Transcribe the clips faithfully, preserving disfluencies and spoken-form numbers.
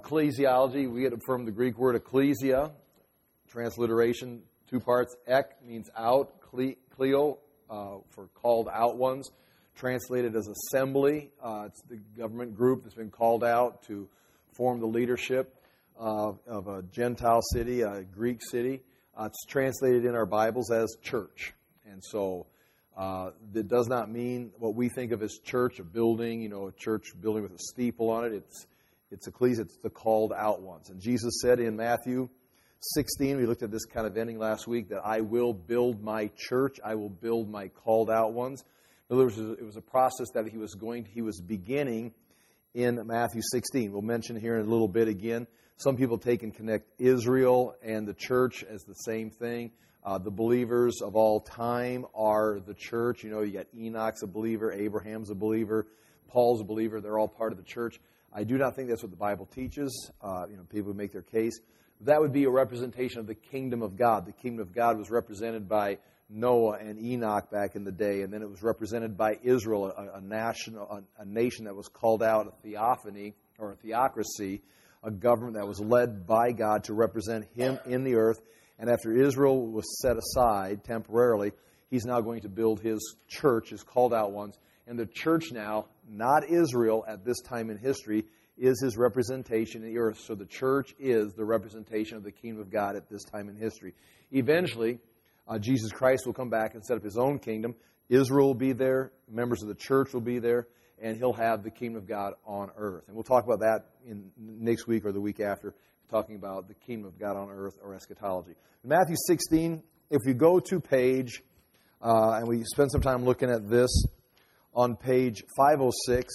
ecclesiology, we get it from the Greek word ecclesia, transliteration, two parts. Ek means out, cle, cleo, uh, for called out ones, translated as assembly. Uh, it's the government group that's been called out to form the leadership uh, of a Gentile city, a Greek city. Uh, it's translated in our Bibles as church. And so uh, that does not mean what we think of as church, a building, you know, a church building with a steeple on it. It's it's ecclesia, it's the called out ones. And Jesus said in Matthew sixteen, we looked at this kind of ending last week, that I will build my church, I will build my called out ones. In other words, it was a process that he was going, he was beginning in Matthew sixteen. We'll mention here in a little bit again. Some people take and connect Israel and the church as the same thing. Uh, the believers of all time are the church. You know, you got Enoch's a believer, Abraham's a believer, Paul's a believer. They're all part of the church. I do not think that's what the Bible teaches. Uh, you know, people would make their case. That would be a representation of the kingdom of God. The kingdom of God was represented by Noah and Enoch back in the day, and then it was represented by Israel, a, a, national, a, a nation that was called out, a theophany or a theocracy, a government that was led by God to represent Him in the earth. And after Israel was set aside temporarily, He's now going to build His church, His called out ones. And the church now, not Israel at this time in history, is His representation in the earth. So the church is the representation of the kingdom of God at this time in history. Eventually, uh, Jesus Christ will come back and set up His own kingdom. Israel will be there. Members of the church will be there. And He'll have the kingdom of God on earth. And we'll talk about that in next week or the week after, talking about the kingdom of God on earth or eschatology. In Matthew sixteen, if you go to page, uh, and we spend some time looking at this, on page five oh six,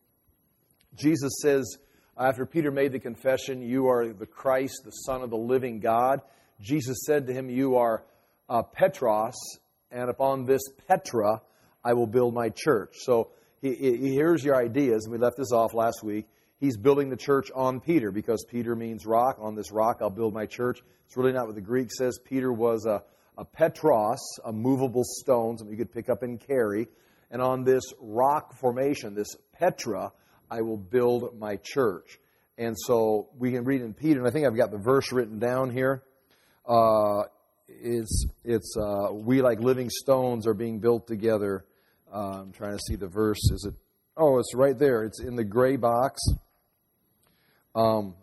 Jesus says, after Peter made the confession, you are the Christ, the Son of the living God, Jesus said to him, you are uh, Petros, and upon this Petra I will build my church. So he, he, here's your ideas, and we left this off last week. He's building the church on Peter, because Peter means rock. On this rock I'll build my church. It's really not what the Greek says. Peter was a, a Petros, a movable stone, something you could pick up and carry. And on this rock formation, this Petra, I will build my church. And so we can read in Peter, and I think I've got the verse written down here. Uh, it's, it's uh, we like living stones are being built together. Uh, I'm trying to see the verse. Is it? Oh, it's right there. It's in the gray box. Um.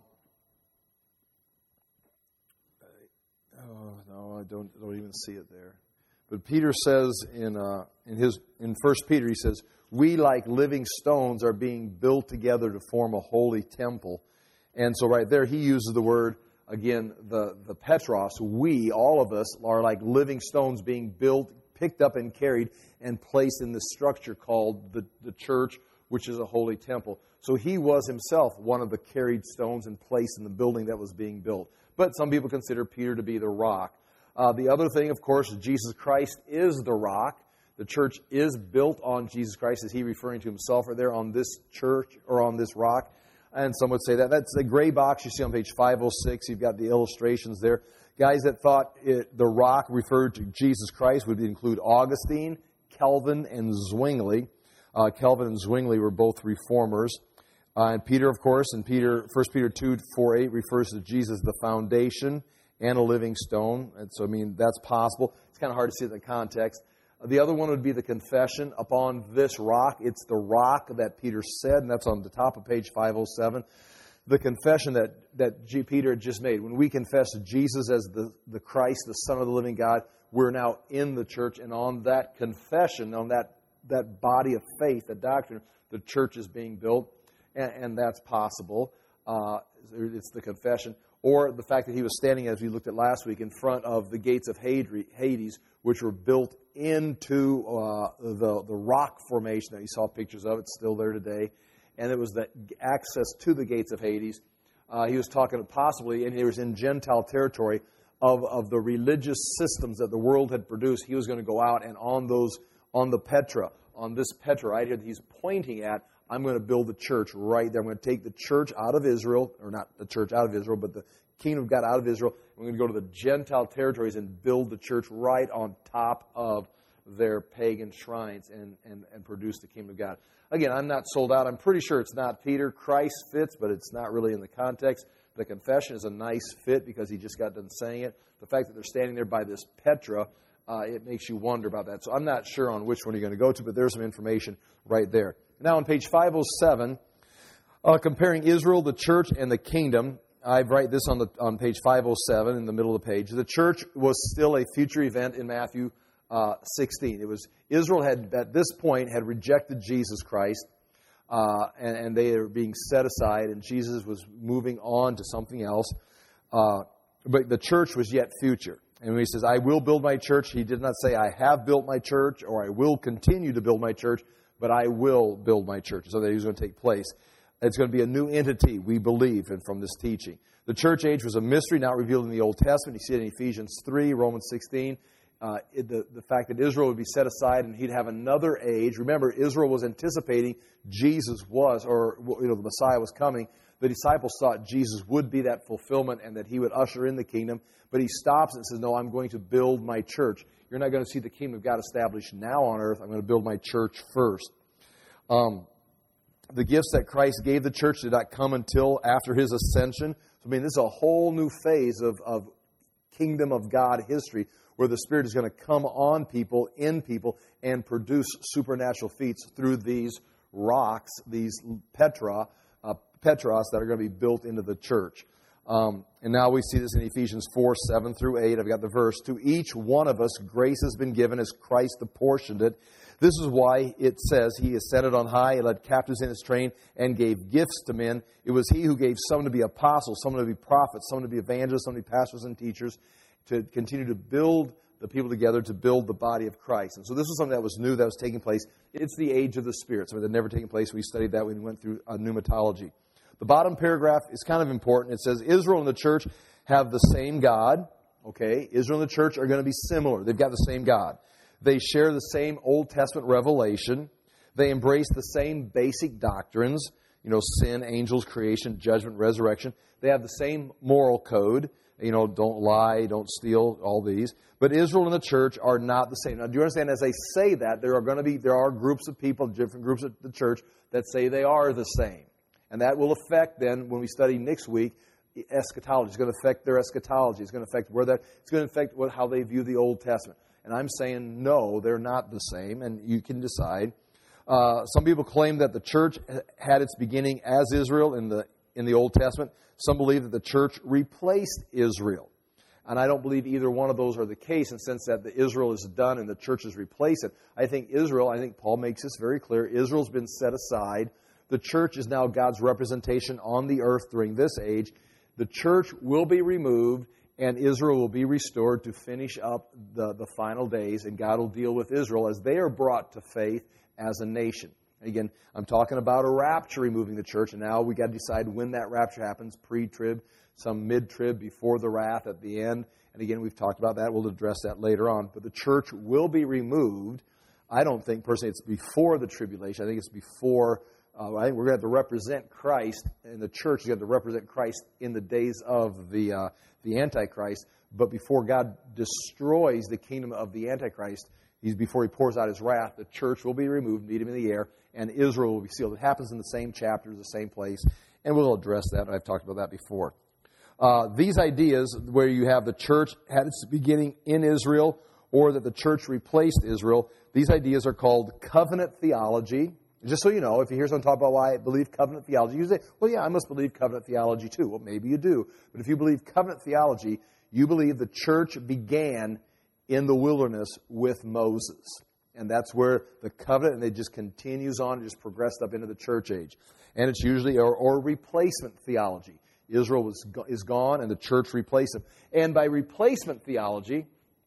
Oh, no, I don't, don't even see it there. But Peter says in uh, in his in First Peter, he says, we like living stones are being built together to form a holy temple. And so right there, he uses the word, again, the, the Petros. We, all of us, are like living stones being built, picked up and carried, and placed in the structure called the, the church, which is a holy temple. So he was himself one of the carried stones and placed in the building that was being built. But some people consider Peter to be the rock. Uh, the other thing, of course, is Jesus Christ is the rock. The church is built on Jesus Christ. Is he referring to himself or there on this church or on this rock? And some would say that. That's the gray box you see on page five oh six. You've got the illustrations there. Guys that thought it, the rock referred to Jesus Christ would include Augustine, Calvin, and Zwingli. Uh, Calvin and Zwingli were both reformers. Uh, and Peter, of course, in Peter, First Peter two, four, eight refers to Jesus, the foundation and a living stone. And so, I mean, that's possible. It's kind of hard to see it in the context. The other one would be the confession upon this rock. It's the rock that Peter said, and that's on the top of page five oh seven. The confession that, that G. Peter had just made. When we confess Jesus as the, the Christ, the Son of the living God, we're now in the church, and on that confession, on that, that body of faith, that doctrine, the church is being built, and, and that's possible. Uh, it's the confession. Or the fact that he was standing, as we looked at last week, in front of the gates of Hades, which were built into uh, the, the rock formation that you saw pictures of. It's still there today. And it was the access to the gates of Hades. Uh, he was talking possibly, and he was in Gentile territory, of, of the religious systems that the world had produced. He was going to go out and on those, on the Petra, on this Petra right here that he's pointing at, I'm going to build the church right there. I'm going to take the church out of Israel, or not the church out of Israel, but the kingdom of God out of Israel. I'm going to go to the Gentile territories and build the church right on top of their pagan shrines and, and, and produce the kingdom of God. Again, I'm not sold out. I'm pretty sure it's not Peter. Christ fits, but it's not really in the context. The confession is a nice fit because he just got done saying it. The fact that they're standing there by this Petra, uh, it makes you wonder about that. So I'm not sure on which one you're going to go to, but there's some information right there. Now on page five oh seven, uh, comparing Israel, the church, and the kingdom, I write this on the on page five oh seven in the middle of the page. The church was still a future event in Matthew uh, sixteen. It was Israel had at this point had rejected Jesus Christ, uh, and, and they were being set aside, and Jesus was moving on to something else. Uh, but the church was yet future. And when he says, "I will build my church," he did not say, "I have built my church," or "I will continue to build my church," but "I will build my church." So that he was going to take place. It's going to be a new entity, we believe, and from this teaching. The church age was a mystery not revealed in the Old Testament. You see it in Ephesians three, Romans sixteen. Uh, it, the, the fact that Israel would be set aside and he'd have another age. Remember, Israel was anticipating Jesus was, or you know, the Messiah was coming. The disciples thought Jesus would be that fulfillment and that he would usher in the kingdom. But he stops and says, "No, I'm going to build my church. You're not going to see the kingdom of God established now on earth. I'm going to build my church first." Um, The gifts that Christ gave the church did not come until after his ascension. So, I mean, this is a whole new phase of, of kingdom of God history where the Spirit is going to come on people, in people, and produce supernatural feats through these rocks, these Petra, uh, Petros that are going to be built into the church. Um, and now we see this in Ephesians four, seven through eight. I've got the verse. "To each one of us grace has been given as Christ apportioned it. This is why it says he ascended on high, he led captives in his train, and gave gifts to men. It was he who gave some to be apostles, some to be prophets, some to be evangelists, some to be pastors and teachers, to continue to build the people together, to build the body of Christ." And so this was something that was new, that was taking place. It's the age of the Spirit. Something that had never taken place. We studied that when we went through uh, pneumatology. The bottom paragraph is kind of important. It says, Israel and the church have the same God. Okay, Israel and the church are going to be similar. They've got the same God. They share the same Old Testament revelation. They embrace the same basic doctrines, you know, sin, angels, creation, judgment, resurrection. They have the same moral code, you know, don't lie, don't steal, all these. But Israel and the church are not the same. Now, do you understand, as I say that, there are going to be, there are groups of people, different groups of the church that say they are the same. And that will affect then, when we study next week, eschatology. It's going to affect their eschatology. It's going to affect where that, it's going to affect what, how they view the Old Testament. And I'm saying, no, they're not the same, and you can decide. Uh, some people claim that the church had its beginning as Israel in the in the Old Testament. Some believe that the church replaced Israel. And I don't believe either one of those are the case in the sense that the Israel is done and the church is replaced it. I think Israel, I think Paul makes this very clear, Israel's been set aside. The church is now God's representation on the earth during this age. The church will be removed, and Israel will be restored to finish up the, the final days, and God will deal with Israel as they are brought to faith as a nation. Again, I'm talking about a rapture removing the church, and now we've got to decide when that rapture happens, pre-trib, some mid-trib, before the wrath at the end. And again, we've talked about that. We'll address that later on. But the church will be removed. I don't think, personally, it's before the tribulation. I think it's before, uh, I think we're going to have to represent Christ, and the church is going to have to represent Christ in the days of the uh, the Antichrist. But before God destroys the kingdom of the Antichrist, he's before he pours out his wrath, the church will be removed, meet him in the air, and Israel will be sealed. It happens in the same chapters, the same place, and we'll address that. I've talked about that before. Uh, these ideas, where you have the church had its beginning in Israel, or that the church replaced Israel, these ideas are called covenant theology. Just so you know, if you hear someone talk about why I believe covenant theology, you say, well, yeah, I must believe covenant theology too. Well, maybe you do. But if you believe covenant theology, you believe the church began in the wilderness with Moses. And that's where the covenant, and it just continues on, just progressed up into the church age. And it's usually, or, or replacement theology. Israel was, is gone, and the church replaced him. And by replacement theology,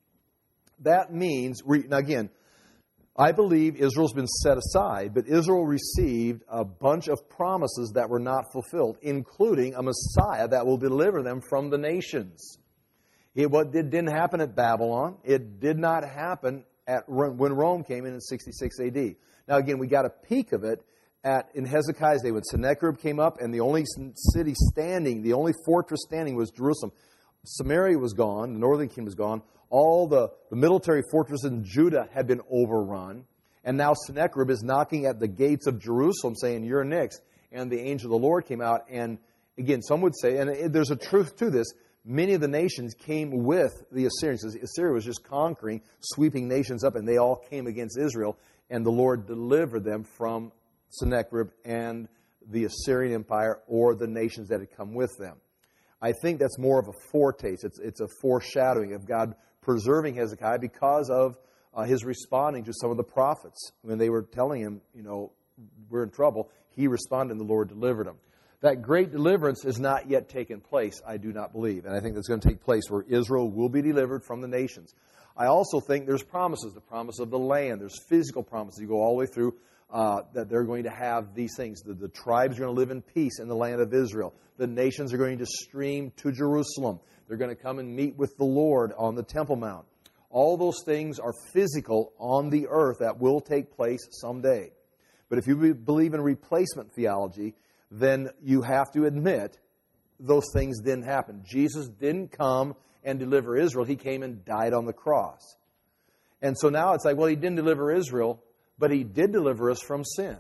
that means, now again, I believe Israel's been set aside, but Israel received a bunch of promises that were not fulfilled, including a Messiah that will deliver them from the nations. It, what, it didn't happen at Babylon. It did not happen at when Rome came in in sixty-six A D. Now again, we got a peek of it at in Hezekiah's day when Sennacherib came up, and the only city standing, the only fortress standing was Jerusalem. Samaria was gone, the northern kingdom was gone, all the, the military fortresses in Judah had been overrun, and now Sennacherib is knocking at the gates of Jerusalem saying, you're next. And the angel of the Lord came out, and again, some would say, and it, there's a truth to this, many of the nations came with the Assyrians. Assyria was just conquering, sweeping nations up, and they all came against Israel, and the Lord delivered them from Sennacherib and the Assyrian Empire or the nations that had come with them. I think that's more of a foretaste. It's, it's a foreshadowing of God preserving Hezekiah because of uh, his responding to some of the prophets. When they were telling him, you know, we're in trouble, he responded and the Lord delivered him. That great deliverance has not yet taken place, I do not believe. And I think that's going to take place where Israel will be delivered from the nations. I also think there's promises, the promise of the land. There's physical promises. You go all the way through uh, that they're going to have these things. The, the tribes are going to live in peace in the land of Israel. The nations are going to stream to Jerusalem. They're going to come and meet with the Lord on the Temple Mount. All those things are physical on the earth that will take place someday. But if you believe in replacement theology, then you have to admit those things didn't happen. Jesus didn't come and deliver Israel. He came and died on the cross. And so now it's like, well, he didn't deliver Israel, but he did deliver us from sin.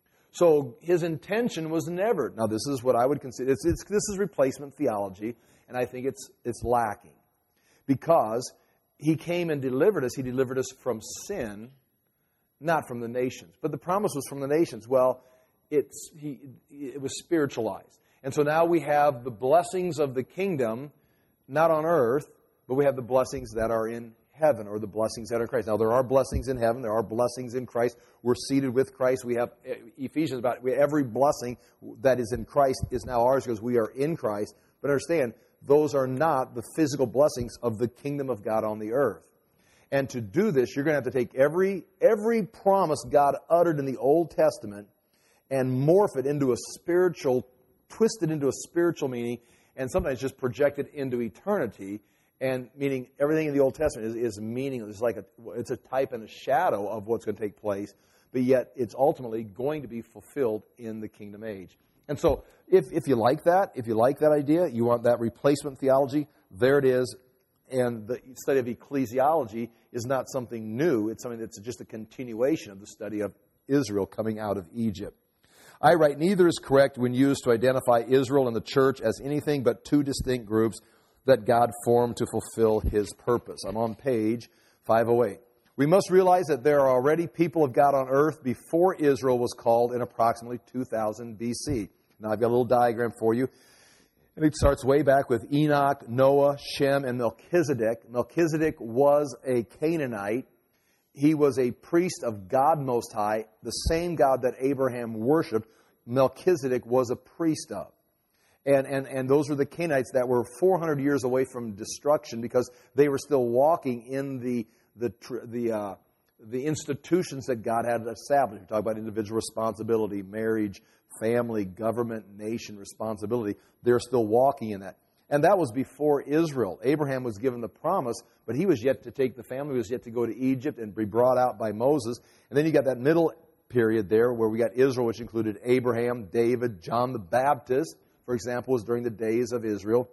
So his intention was never, now this is what I would consider, it's, it's, this is replacement theology, and I think it's it's lacking. Because he came and delivered us, he delivered us from sin, not from the nations. But the promise was from the nations. Well, it's he it was spiritualized. And so now we have the blessings of the kingdom, not on earth, but we have the blessings that are in heaven, or the blessings that are in Christ. Now, there are blessings in heaven. There are blessings in Christ. We're seated with Christ. We have Ephesians about every blessing that is in Christ is now ours because we are in Christ. But understand, those are not the physical blessings of the kingdom of God on the earth. And to do this, you're going to have to take every every promise God uttered in the Old Testament and morph it into a spiritual, twist it into a spiritual meaning, and sometimes just project it into eternity. And meaning everything in the Old Testament is, is meaningless. It's like a, it's a type and a shadow of what's going to take place, but yet it's ultimately going to be fulfilled in the kingdom age. And so if, if you like that, if you like that idea, you want that replacement theology, there it is. And the study of ecclesiology is not something new. It's something that's just a continuation of the study of Israel coming out of Egypt. I write, neither is correct when used to identify Israel and the church as anything but two distinct groups that God formed to fulfill His purpose. I'm on page five oh eight. We must realize that there are already people of God on earth before Israel was called in approximately two thousand B C. Now I've got a little diagram for you. And it starts way back with Enoch, Noah, Shem, and Melchizedek. Melchizedek was a Canaanite. He was a priest of God Most High, the same God that Abraham worshipped. Melchizedek was a priest of. And, and and those were the Canaanites that were four hundred years away from destruction because they were still walking in the the the uh, the institutions that God had established. We talk about individual responsibility, marriage, family, government, nation responsibility. They're still walking in that. And that was before Israel. Abraham was given the promise, but he was yet to take the family, was yet to go to Egypt and be brought out by Moses. And then you got that middle period there where we got Israel, which included Abraham, David, John the Baptist, for example, was during the days of Israel.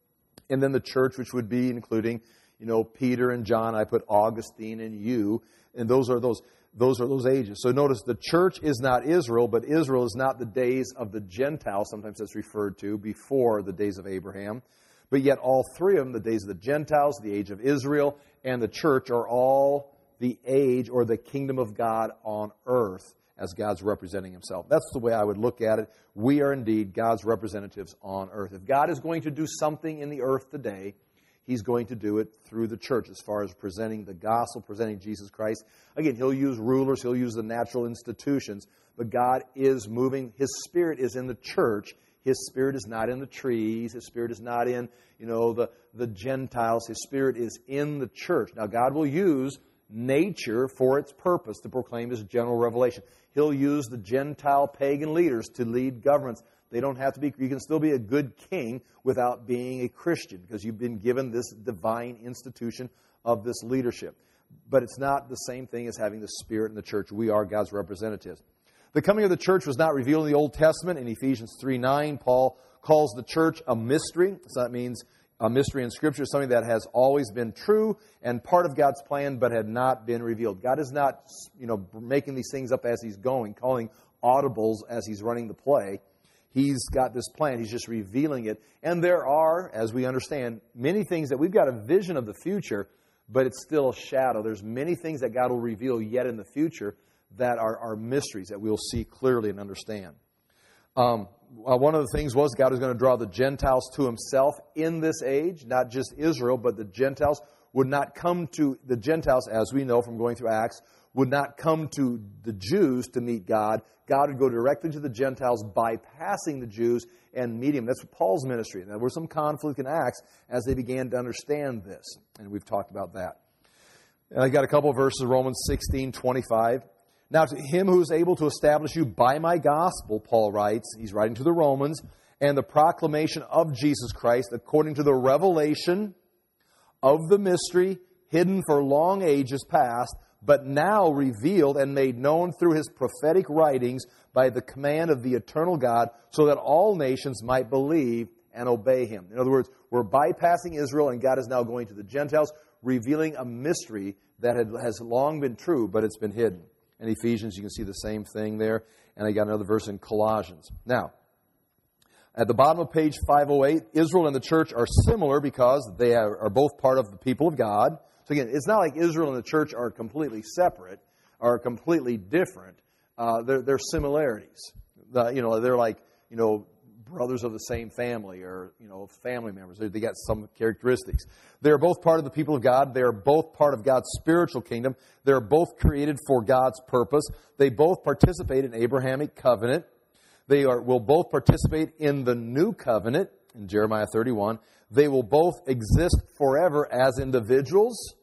And then the church, which would be including, you know, Peter and John. I put Augustine and you. And those are those, those are those ages. So notice the church is not Israel, but Israel is not the days of the Gentiles. Sometimes that's referred to before the days of Abraham. But yet all three of them, the days of the Gentiles, the age of Israel, and the church are all the age or the kingdom of God on earth, as God's representing Himself. That's the way I would look at it. We are indeed God's representatives on earth. If God is going to do something in the earth today, He's going to do it through the church as far as presenting the gospel, presenting Jesus Christ. Again, He'll use rulers, He'll use the natural institutions, but God is moving. His Spirit is in the church. His Spirit is not in the trees. His Spirit is not in, you know, the, the Gentiles. His Spirit is in the church. Now, God will use nature for its purpose to proclaim His general revelation. He'll use the Gentile pagan leaders to lead governments. They don't have to be, you can still be a good king without being a Christian because you've been given this divine institution of this leadership. But it's not the same thing as having the Spirit in the church. We are God's representatives. The coming of the church was not revealed in the Old Testament. In Ephesians three nine, Paul calls the church a mystery. So that means a mystery in Scripture, something that has always been true and part of God's plan, but had not been revealed. God is not, you know, making these things up as He's going, calling audibles as He's running the play. He's got this plan. He's just revealing it. And there are, as we understand, many things that we've got a vision of the future, but it's still a shadow. There's many things that God will reveal yet in the future that are, are mysteries that we'll see clearly and understand. Um, uh, one of the things was God is going to draw the Gentiles to Himself in this age, not just Israel, but the Gentiles would not come to, the Gentiles, as we know from going through Acts, would not come to the Jews to meet God. God would go directly to the Gentiles, bypassing the Jews and meet Him. That's Paul's ministry. There was some conflict in Acts as they began to understand this, and we've talked about that. And I got a couple of verses, Romans sixteen twenty-five. Now, to Him who is able to establish you by my gospel, Paul writes, he's writing to the Romans, and the proclamation of Jesus Christ according to the revelation of the mystery hidden for long ages past, but now revealed and made known through His prophetic writings by the command of the eternal God, so that all nations might believe and obey Him. In other words, we're bypassing Israel, and God is now going to the Gentiles, revealing a mystery that had, has long been true, but it's been hidden. In Ephesians, you can see the same thing there. And I got another verse in Colossians. Now, at the bottom of page five oh eight, Israel and the church are similar because they are, are both part of the people of God. So again, it's not like Israel and the church are completely separate, are completely different. Uh, they're, they're similarities. The, you know, they're like, you know, brothers of the same family, or, you know, family members. They, they got some characteristics. They're both part of the people of God. They are both part of God's spiritual kingdom. They're both created for God's purpose. They both participate in Abrahamic covenant. They are will both participate in the new covenant in Jeremiah thirty-one. They will both exist forever as individuals,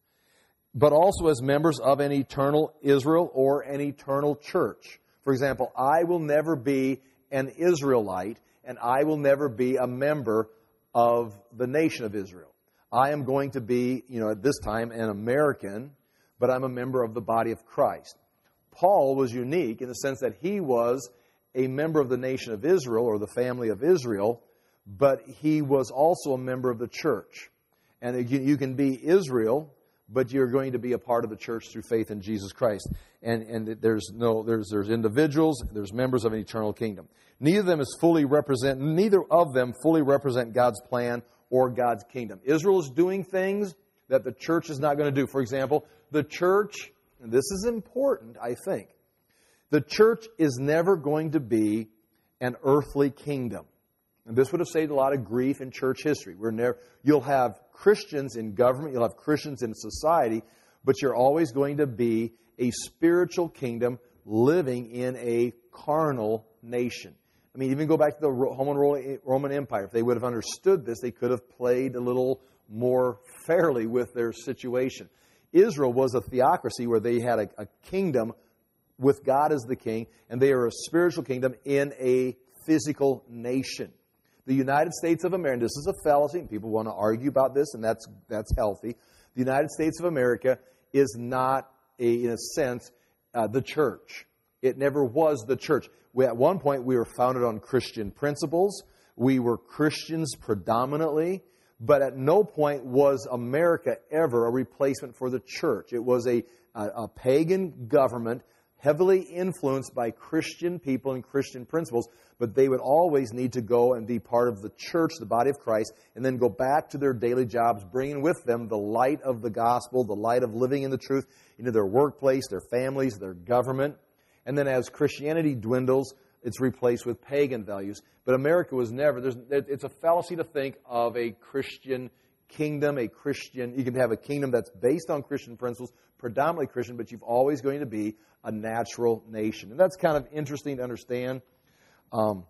but also as members of an eternal Israel or an eternal church. For example, I will never be an Israelite, and I will never be a member of the nation of Israel. I am going to be, you know, at this time an American, but I'm a member of the body of Christ. Paul was unique in the sense that he was a member of the nation of Israel, or the family of Israel, but he was also a member of the church. And you can be Israel, but you're going to be a part of the church through faith in Jesus Christ. And and there's no there's there's individuals, there's members of an eternal kingdom. Neither of them is fully represent neither of them fully represent God's plan or God's kingdom. Israel is doing things that the church is not going to do. For example, the church, and this is important, I think, the church is never going to be an earthly kingdom. And this would have saved a lot of grief in church history. We're never, you'll have Christians in government, you'll have Christians in society, but you're always going to be a spiritual kingdom living in a carnal nation. I mean, even go back to the Roman Empire. If they would have understood this, they could have played a little more fairly with their situation. Israel was a theocracy where they had a, a kingdom with God as the king, and they are a spiritual kingdom in a physical nation. The United States of America, and this is a fallacy, and people want to argue about this, and that's that's healthy. The United States of America is not, a, in a sense, uh, the church. It never was the church. We, at one point, we were founded on Christian principles. We were Christians predominantly, but at no point was America ever a replacement for the church. It was a, a, a pagan government heavily influenced by Christian people and Christian principles, but they would always need to go and be part of the church, the body of Christ, and then go back to their daily jobs, bringing with them the light of the gospel, the light of living in the truth into their workplace, their families, their government. And then as Christianity dwindles, it's replaced with pagan values. But America was never, there's, it's a fallacy to think of a Christian kingdom, a Christian, you can have a kingdom that's based on Christian principles, predominantly Christian, but you're always going to be a natural nation. And that's kind of interesting to understand um,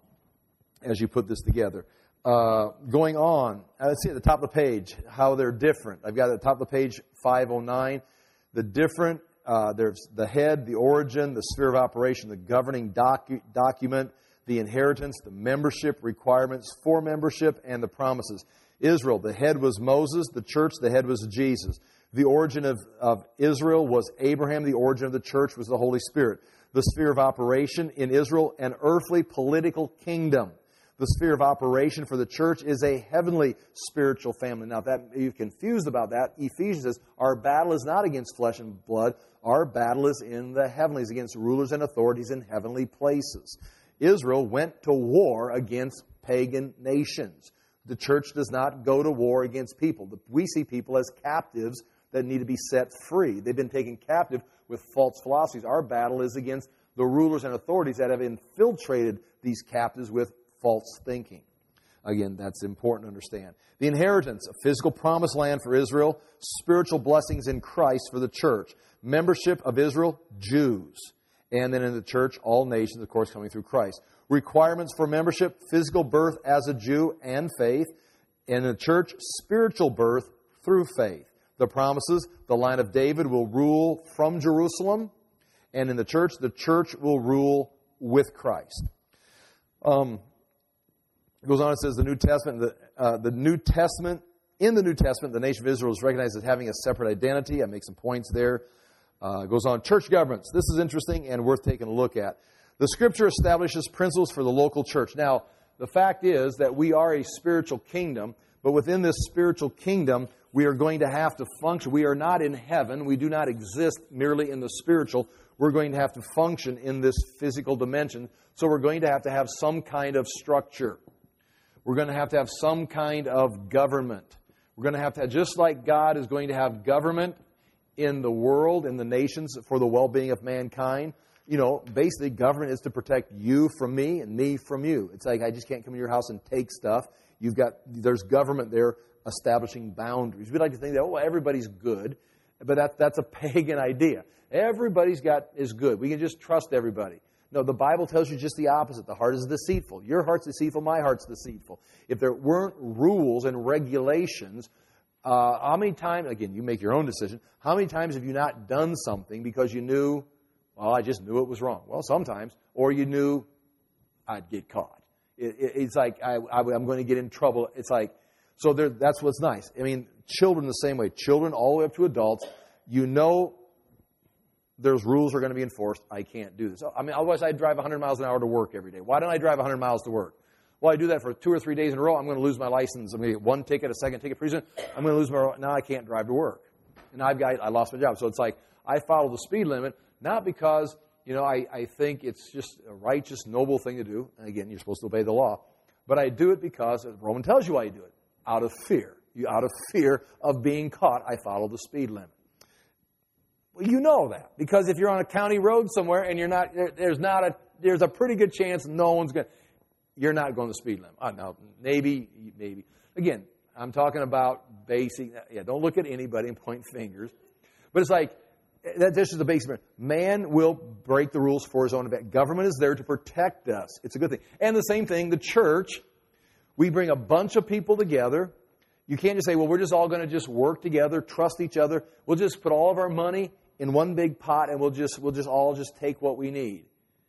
as you put this together. Uh, going on, let's see at the top of the page how they're different. I've got at the top of the page five oh nine, the different, uh, there's the head, the origin, the sphere of operation, the governing docu- document, the inheritance, the membership requirements for membership, and the promises. Israel, the head was Moses. The church, the head was Jesus. The origin of, of Israel was Abraham. The origin of the church was the Holy Spirit. The sphere of operation in Israel, an earthly political kingdom. The sphere of operation for the church is a heavenly spiritual family. Now, if that, if you're confused about that, Ephesians says, our battle is not against flesh and blood. Our battle is in the heavenlies, against rulers and authorities in heavenly places. Israel went to war against pagan nations. The church does not go to war against people. We see people as captives that need to be set free. They've been taken captive with false philosophies. Our battle is against the rulers and authorities that have infiltrated these captives with false thinking. Again, that's important to understand. The inheritance, a physical promised land for Israel, spiritual blessings in Christ for the church. Membership of Israel, Jews. And then in the church, all nations, of course, coming through Christ. Requirements for membership, physical birth as a Jew and faith. And in the church, spiritual birth through faith. The promises, the line of David will rule from Jerusalem. And in the church, the church will rule with Christ. Um, it goes on, it says the New Testament, the, uh, the New Testament, in the New Testament, the nation of Israel is recognized as having a separate identity. I make some points there. Uh, it goes on, church governments. This is interesting and worth taking a look at. The Scripture establishes principles for the local church. Now, the fact is that we are a spiritual kingdom, but within this spiritual kingdom, we are going to have to function. We are not in heaven. We do not exist merely in the spiritual. We're going to have to function in this physical dimension. So we're going to have to have some kind of structure. We're going to have to have some kind of government. We're going to have to have, just like God is going to have government in the world, in the nations, for the well-being of mankind. You know, basically government is to protect you from me and me from you. It's like I just can't come to your house and take stuff. You've got, there's government there establishing boundaries. We like to think that, oh, everybody's good, but that, that's a pagan idea. Everybody's got is good. We can just trust everybody. No, the Bible tells you just the opposite. The heart is deceitful. Your heart's deceitful, my heart's deceitful. If there weren't rules and regulations, uh, how many times, again, you make your own decision, how many times have you not done something because you knew, well, I just knew it was wrong? Well, sometimes. Or you knew I'd get caught. It, it, it's like I, I, I'm going to get in trouble. It's like, so there, that's what's nice. I mean, children the same way. Children all the way up to adults, you know there's rules are going to be enforced. I can't do this. I mean, otherwise I'd drive one hundred miles an hour to work every day. Why don't I drive one hundred miles to work? Well, I do that for two or three days in a row. I'm going to lose my license. I'm going to get one ticket, a second ticket. Pretty soon, I'm going to lose my. Now I can't drive to work, and I've got I lost my job. So it's like I follow the speed limit not because you know I, I think it's just a righteous, noble thing to do. And again, you're supposed to obey the law, but I do it because Roman tells you why you do it, out of fear. You out of fear of being caught. I follow the speed limit. You know that because if you're on a county road somewhere and you're not, there, there's not a, there's a pretty good chance no one's going to, you're not going the speed limit. Uh, no, maybe, maybe. Again, I'm talking about basic, yeah, don't look at anybody and point fingers. But it's like, that, this is the basic. Man will break the rules for his own event. Government is there to protect us. It's a good thing. And the same thing, the church, we bring a bunch of people together. You can't just say, well, we're just all going to just work together, trust each other. We'll just put all of our money in one big pot, and we'll just we'll just all just take what we need.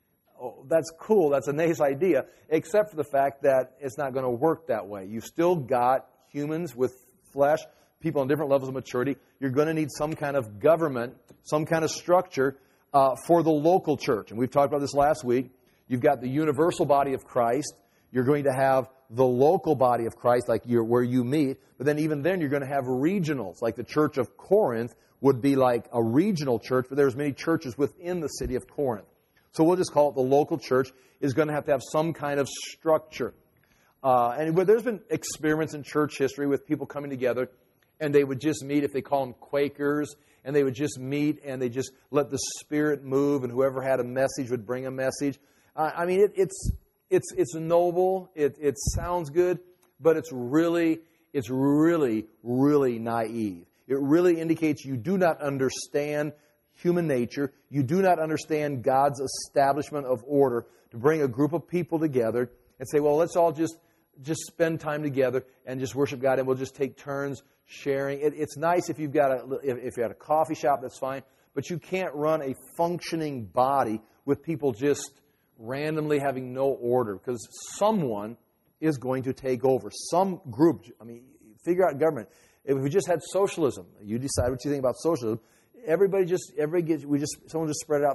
Oh, that's cool. That's a nice idea, except for the fact that it's not going to work that way. You've still got humans with flesh, people on different levels of maturity. You're going to need some kind of government, some kind of structure uh, for the local church. And we've talked about this last week. You've got the universal body of Christ. You're going to have the local body of Christ, like you're, where you meet. But then even then, you're going to have regionals, like the church of Corinth would be like a regional church, but there's many churches within the city of Corinth. So we'll just call it the local church is going to have to have some kind of structure. Uh, and there's been experiments in church history with people coming together, and they would just meet, if they call them Quakers, and they would just meet, and they just let the Spirit move, and whoever had a message would bring a message. Uh, I mean, it, it's it's it's noble, it it sounds good, but it's really, it's really, really naive. It really indicates you do not understand human nature. You do not understand God's establishment of order to bring a group of people together and say, well, let's all just, just spend time together and just worship God, and we'll just take turns sharing. It, it's nice if you've got a, if, if you had a coffee shop, that's fine, but you can't run a functioning body with people just randomly having no order, because someone is going to take over. Some group, I mean, figure out government. If we just had socialism, you decide what you think about socialism. Everybody just, everybody gets, we just, someone just spread it out fair.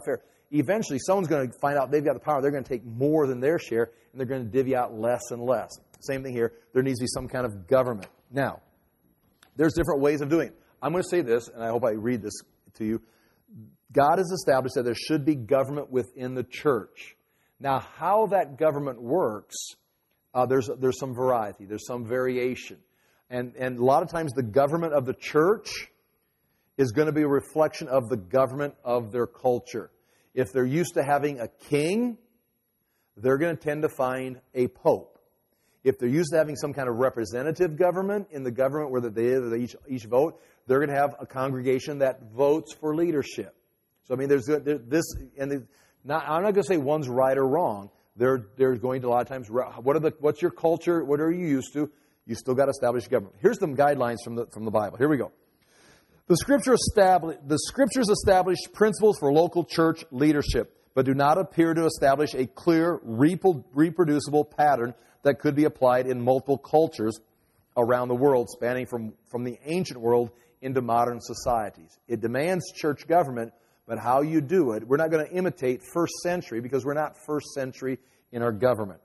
eventually someone's going to find out they've got the power. They're going to take more than their share, and they're going to divvy out less and less. Same thing here. There needs to be some kind of government. Now, there's different ways of doing it. I'm going to say this, and I hope I read this to you. God has established that there should be government within the church. Now, how that government works, uh, there's there's some variety. There's some variation. And, and a lot of times the government of the church is going to be a reflection of the government of their culture. If they're used to having a king, they're going to tend to find a pope. If they're used to having some kind of representative government in the government where they, they each, each vote, they're going to have a congregation that votes for leadership. So, I mean, there's this, and not, I'm not going to say one's right or wrong. They're, they're going to a lot of times, what are the, what's your culture? What are you used to? You still got to establish government. Here's some guidelines from the, from the Bible. Here we go. The, scripture establish, the Scriptures establish principles for local church leadership, but do not appear to establish a clear, reproducible pattern that could be applied in multiple cultures around the world, spanning from, from the ancient world into modern societies. It demands church government, but how you do it, we're not going to imitate first century because we're not first century in our government.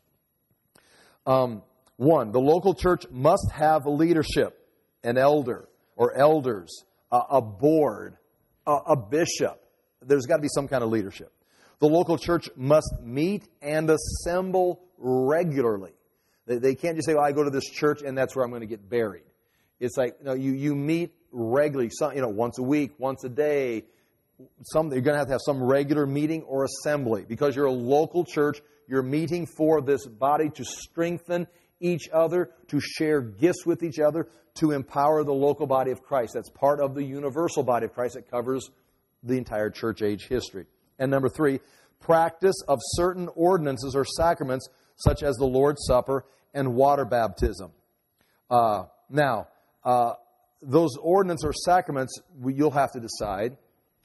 Um, one, the local church must have a leadership, an elder or elders, a, a board, a, a bishop. There's got to be some kind of leadership. The local church must meet and assemble regularly. They, they can't just say, well, I go to this church and that's where I'm going to get buried. It's like, no, you, you meet regularly, some, you know, once a week, once a day. Some, you're going to have to have some regular meeting or assembly. Because you're a local church, you're meeting for this body to strengthen each other, to share gifts with each other, to empower the local body of Christ. That's part of the universal body of Christ that covers the entire church age history. And number three, practice of certain ordinances or sacraments such as the Lord's Supper and water baptism. Uh, now, uh, those ordinances or sacraments, you'll have to decide.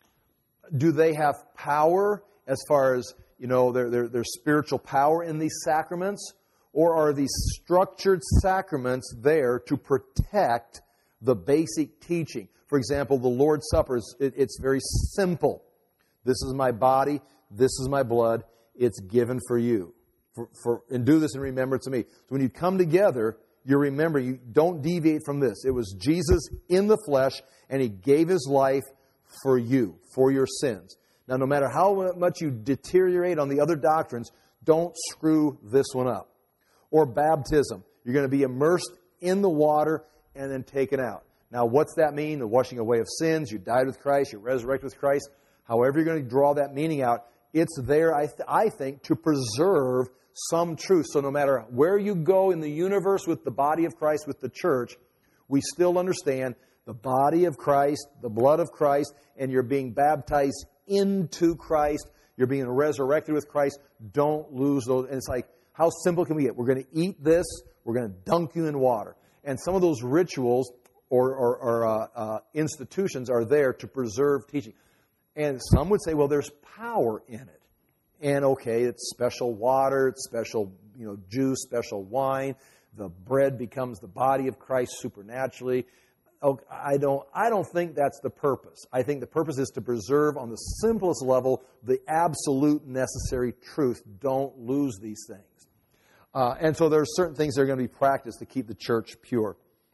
Do they have power as far as, you know, their, their, their spiritual power in these sacraments? Or are these structured sacraments there to protect the basic teaching? For example, the Lord's Supper, is, it, it's very simple. This is my body. This is my blood. It's given for you. For, for, and do this in remembrance of me. So when you come together, you remember, you don't deviate from this. It was Jesus in the flesh, and He gave His life for you, for your sins. Now, no matter how much you deteriorate on the other doctrines, don't screw this one up. Or baptism. You're going to be immersed in the water and then taken out. Now, what's that mean? The washing away of sins. You died with Christ. You resurrected with Christ. However you're going to draw that meaning out, it's there, I, th- I think, to preserve some truth. So no matter where you go in the universe with the body of Christ, with the church, we still understand the body of Christ, the blood of Christ, and you're being baptized into Christ. You're being resurrected with Christ. Don't lose those. And it's like, how simple can we get? We're going to eat this. We're going to dunk you in water. And some of those rituals or, or, or uh, uh, institutions are there to preserve teaching. And some would say, well, there's power in it. And okay, it's special water, it's special, you know, juice, special wine. The bread becomes the body of Christ supernaturally. Oh, I don't, I don't think that's the purpose. I think the purpose is to preserve on the simplest level the absolute necessary truth. Don't lose these things. Uh, and so there are certain things that are going to be practiced to keep the church pure.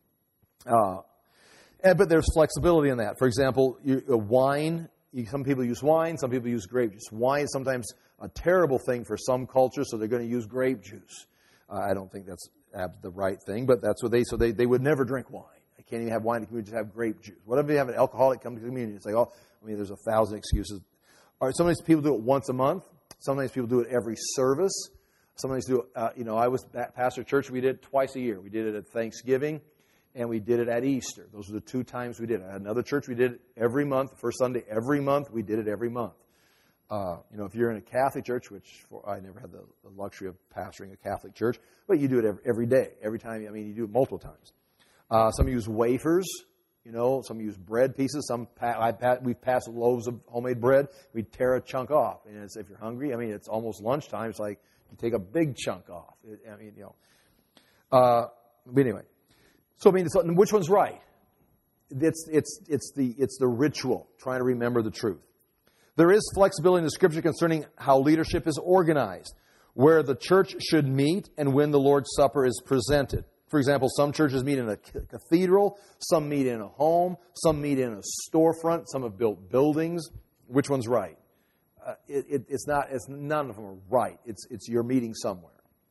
Uh, and, but there's flexibility in that. For example, you, uh, wine, you, some people use wine, some people use grape juice. Wine is sometimes a terrible thing for some cultures, so they're going to use grape juice. Uh, I don't think that's the right thing, but that's what they, so they, they would never drink wine. I can't even have wine, they would just have grape juice. Whatever you have an alcoholic come to communion, it's like, oh, I mean, there's a thousand excuses. All right, sometimes people do it once a month. Sometimes people do it every service. Sometimes do it, uh, you know, I was at pastor church, we did it twice a year. We did it at Thanksgiving, and we did it at Easter. Those are the two times we did it. At another church, we did it every month. The first Sunday every month, we did it every month. Uh, you know, if you're in a Catholic church, which for, I never had the, the luxury of pastoring a Catholic church, but you do it every, every day, every time. I mean, you do it multiple times. Uh, some use wafers, you know, some use bread pieces. Some pa- I pa- we pass loaves of homemade bread. We tear a chunk off. And it's, if you're hungry, I mean, it's almost lunchtime. It's like you take a big chunk off. It, I mean, you know. Uh, but anyway, so I mean, so which one's right? It's it's it's the it's the ritual, trying to remember the truth. There is flexibility in the Scripture concerning how leadership is organized, where the church should meet and when the Lord's Supper is presented. For example, some churches meet in a cathedral, some meet in a home, some meet in a storefront, some have built buildings. Which one's right? Uh, it, it, it's not. It's none of them are right. It's it's you're meeting somewhere.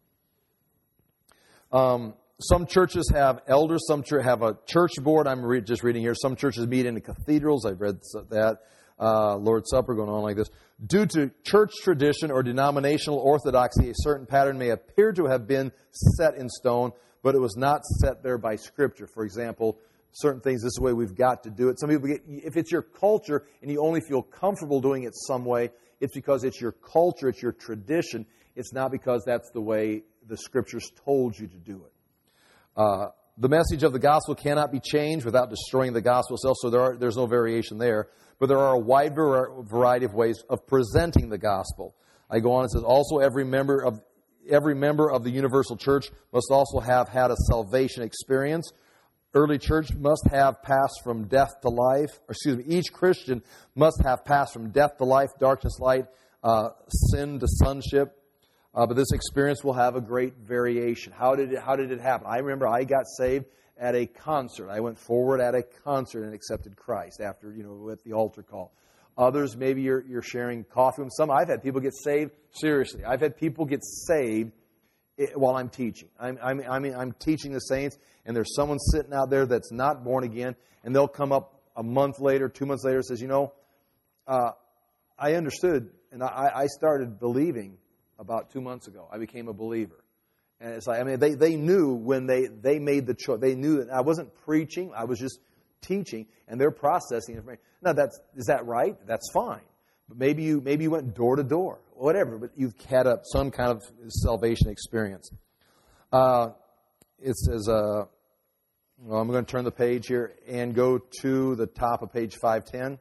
Um, some churches have elders. Some church have a church board. I'm re- just reading here. Some churches meet in the cathedrals. I've read that. Uh, Lord's Supper going on like this. Due to church tradition or denominational orthodoxy, a certain pattern may appear to have been set in stone, but it was not set there by Scripture. For example, certain things, this is the way we've got to do it. Some people get, if it's your culture and you only feel comfortable doing it some way, it's because it's your culture, it's your tradition. It's not because that's the way the Scriptures told you to do it. Uh, the message of the gospel cannot be changed without destroying the gospel itself, so there are, there's no variation there. But there are a wide variety of ways of presenting the gospel. I go on and says, also every member of every member of the universal church must also have had a salvation experience. Early church must have passed from death to life. Or excuse me, each Christian must have passed from death to life, darkness, light, uh, sin to sonship. Uh, but this experience will have a great variation. How did it, how did it happen? I remember I got saved at a concert. I went forward at a concert and accepted Christ after, you know, with the altar call. Others, maybe you're you're sharing coffee with some. I've had people get saved. Seriously, I've had people get saved while I'm teaching. I'm I'm I mean I'm teaching the saints, and there's someone sitting out there that's not born again, and they'll come up a month later, two months later, and says, you know, uh, I understood, and I, I started believing about two months ago. I became a believer. And it's like, I mean, they, they knew when they, they made the choice. They knew that I wasn't preaching. I was just teaching, and they're processing information. Now, that's, is that right? That's fine. But maybe you maybe you went door to door, whatever, but you've had a, some kind of salvation experience. Uh, it says, uh, well, I'm going to turn the page here and go to the top of page five ten.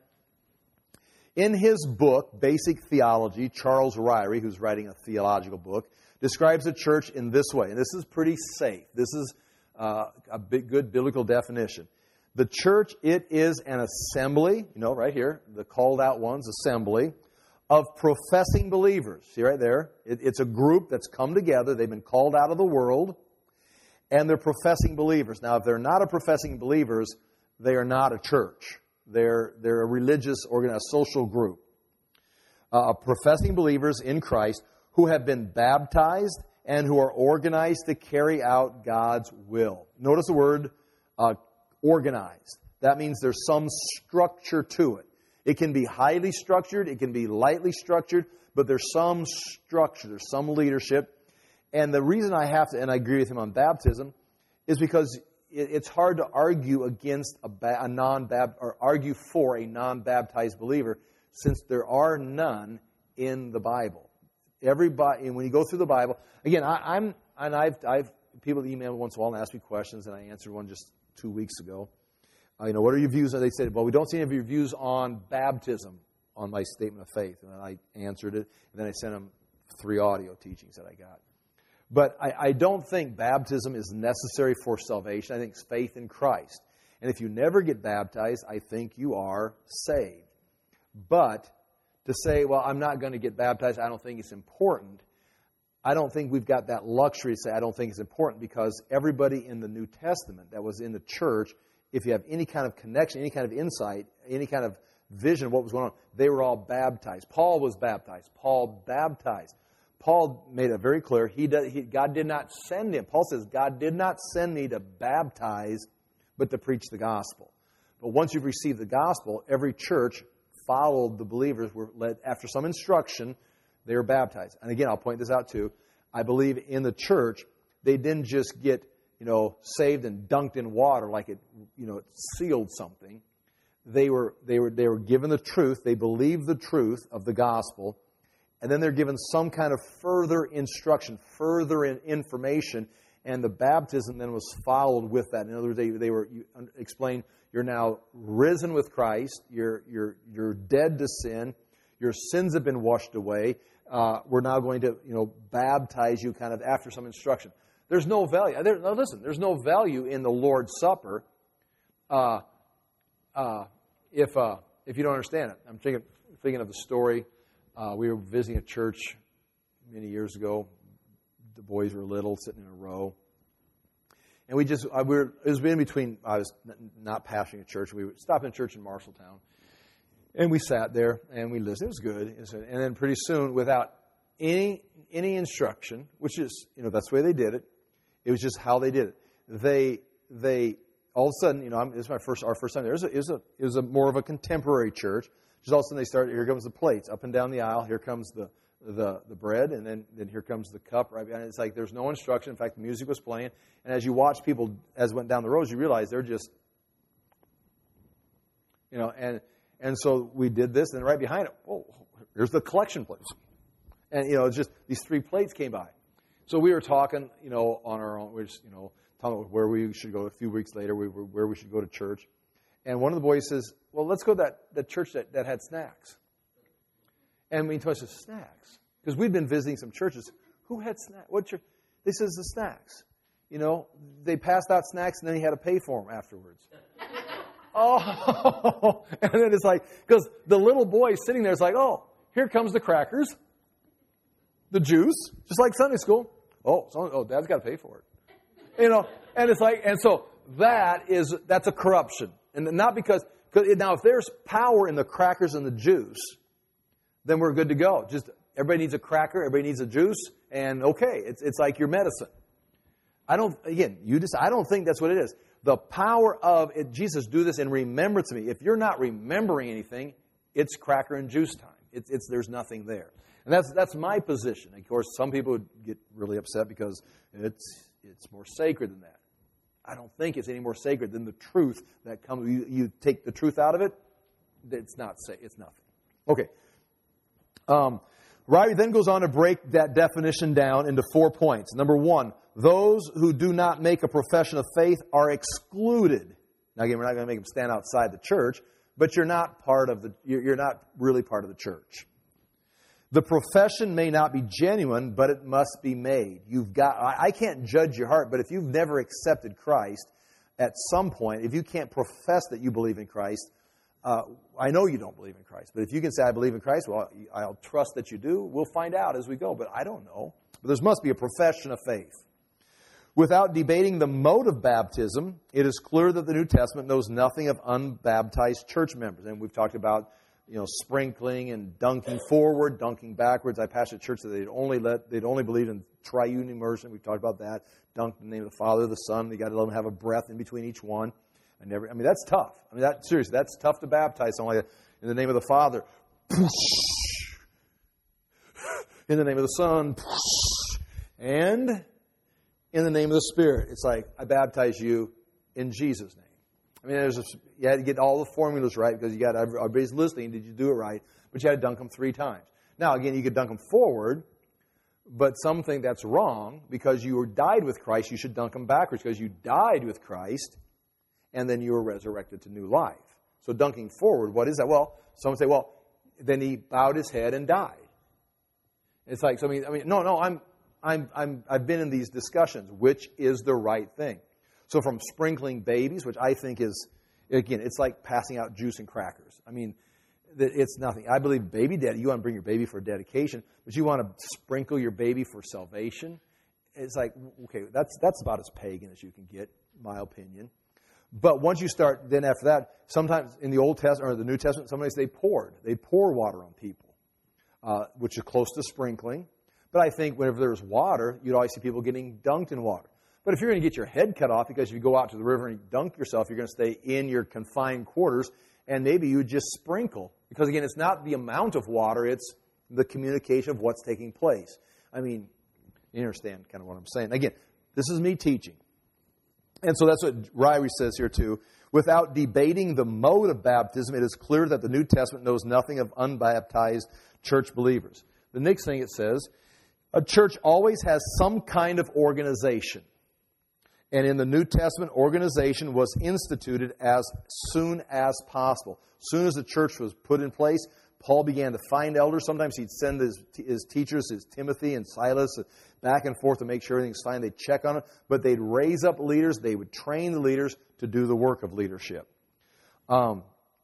In his book, Basic Theology, Charles Ryrie, who's writing a theological book, describes the church in this way. And this is pretty safe. This is uh, a big, good biblical definition. The church, it is an assembly, you know, right here, the called out ones, assembly, of professing believers. See right there? It, it's a group that's come together. They've been called out of the world, and they're professing believers. Now, if they're not a professing believers, they are not a church. They're, they're a religious or a social group. Uh, professing believers in Christ who have been baptized and who are organized to carry out God's will. Notice the word uh, organized. That means there's some structure to it. It can be highly structured. It can be lightly structured. But there's some structure. There's some leadership. And the reason I have to, and I agree with him on baptism, is because it's hard to argue against a, ba- a non-bab or argue for a non-baptized believer, since there are none in the Bible. Everybody, and when you go through the Bible, again, I, I'm and I've I've people email once in a while and ask me questions, and I answered one just two weeks ago. Uh, you know, what are your views? And they said, well, we don't see any of your views on baptism on my statement of faith, and I answered it, and then I sent them three audio teachings that I got. But I, I don't think baptism is necessary for salvation. I think it's faith in Christ. And if you never get baptized, I think you are saved. But to say, well, I'm not going to get baptized, I don't think it's important, I don't think we've got that luxury to say I don't think it's important, because everybody in the New Testament that was in the church, if you have any kind of connection, any kind of insight, any kind of vision of what was going on, they were all baptized. Paul was baptized. Paul baptized. Paul made it very clear, he, does, he God did not send him. Paul says, God did not send me to baptize, but to preach the gospel. But once you've received the gospel, every church followed the believers, were led after some instruction, they were baptized. And again, I'll point this out too. I believe in the church, they didn't just get, you know, saved and dunked in water like it, you know, it sealed something. They were they were they were given the truth. They believed the truth of the gospel, and then they're given some kind of further instruction, further in information, and the baptism then was followed with that. In other words, they they were you explained. You're now risen with Christ. You're you're you're dead to sin. Your sins have been washed away. Uh, we're now going to, you know, baptize you kind of after some instruction. There's no value. There, no, listen, there's no value in the Lord's Supper uh, uh, if uh, if you don't understand it. I'm thinking, thinking of the story. Uh, we were visiting a church many years ago. The boys were little, sitting in a row. And we just, I, we were, it was in between, I was not pastoring a church. We stopped in a church in Marshalltown. And we sat there and we listened. It was good. And then pretty soon, without any any instruction, which is, you know, that's the way they did it. It was just how they did it. They, they, all of a sudden, you know, I'm, this is my first, our first time there. It was, a, it was, a, it was a more of a contemporary church. Just all of a sudden they started, here comes the plates, up and down the aisle. Here comes the, the, the bread, and then, then here comes the cup right behind it. It's like there's no instruction. In fact, the music was playing. And as you watch people, as it went down the rows, you realize they're just, you know, and and so we did this, and right behind it, oh, here's the collection plates. And, you know, it's just these three plates came by. So we were talking, you know, on our own. We were just, you know, talking about where we should go. A few weeks later, we were where we should go to church. And one of the boys says, well, let's go to that, that church that, that had snacks. And we told us, snacks? Because we'd been visiting some churches. Who had snacks? What church? They says the snacks. You know, they passed out snacks, and then he had to pay for them afterwards. Oh, and then it's like, because the little boy sitting there is like, oh, here comes the crackers, the juice, just like Sunday school. Oh, so, oh, Dad's got to pay for it. You know, and it's like, and so that is, that's a corruption. And not because, because now if there's power in the crackers and the juice, then we're good to go. Just, everybody needs a cracker, everybody needs a juice, and okay, it's it's like your medicine. I don't, again, you just, I don't think that's what it is. The power of it, Jesus, do this in remembrance of me. If you're not remembering anything, it's cracker and juice time. It's, it's there's nothing there. And that's that's my position. Of course, some people would get really upset because it's it's more sacred than that. I don't think it's any more sacred than the truth that comes. You, you take the truth out of it, it's not say it's nothing. Okay. Um, Ryrie then goes on to break that definition down into four points. Number one, those who do not make a profession of faith are excluded. Now again, we're not going to make them stand outside the church, but you're not part of the. You're not really part of the church. The profession may not be genuine, but it must be made. You've got. I can't judge your heart, but if you've never accepted Christ, at some point, if you can't profess that you believe in Christ, uh, I know you don't believe in Christ. But if you can say, I believe in Christ, well, I'll trust that you do. We'll find out as we go, but I don't know. But there must be a profession of faith. Without debating the mode of baptism, it is clear that the New Testament knows nothing of unbaptized church members. And we've talked about, you know, sprinkling and dunking forward, dunking backwards. I pastored a church that they'd only let they'd only believed in triune immersion. We've talked about that. Dunk in the name of the Father, the Son. You got to let them have a breath in between each one. I never. I mean, that's tough. I mean, that seriously, that's tough to baptize someone like that. In the name of the Father, in the name of the Son, and in the name of the Spirit. It's like, I baptize you in Jesus' name. I mean, there's a, you had to get all the formulas right because you got everybody's listening. Did you do it right? But you had to dunk them three times. Now, again, you could dunk them forward, but some think that's wrong because you died with Christ. You should dunk them backwards because you died with Christ, and then you were resurrected to new life. So dunking forward, what is that? Well, some say, well, then he bowed his head and died. It's like, so I mean, I mean, no, no, I'm. I'm, I'm, I've been in these discussions. Which is the right thing? So from sprinkling babies, which I think is, again, it's like passing out juice and crackers. I mean, it's nothing. I believe baby daddy, you want to bring your baby for dedication, but you want to sprinkle your baby for salvation. It's like, okay, that's that's about as pagan as you can get, in my opinion. But once you start, then after that, sometimes in the Old Testament or the New Testament, sometimes they poured. They pour water on people, uh, which is close to sprinkling. But I think whenever there's water, you'd always see people getting dunked in water. But if you're going to get your head cut off because if you go out to the river and you dunk yourself, you're going to stay in your confined quarters, and maybe you just sprinkle. Because, again, it's not the amount of water, it's the communication of what's taking place. I mean, you understand kind of what I'm saying. Again, this is me teaching. And so that's what Ryrie says here, too. Without debating the mode of baptism, it is clear that the New Testament knows nothing of unbaptized church believers. The next thing it says, a church always has some kind of organization. And in the New Testament, organization was instituted as soon as possible. As soon as the church was put in place, Paul began to find elders. Sometimes he'd send his, his teachers, his Timothy and Silas, back and forth to make sure everything's fine. They'd check on it. But they'd raise up leaders. They would train the leaders to do the work of leadership. Um,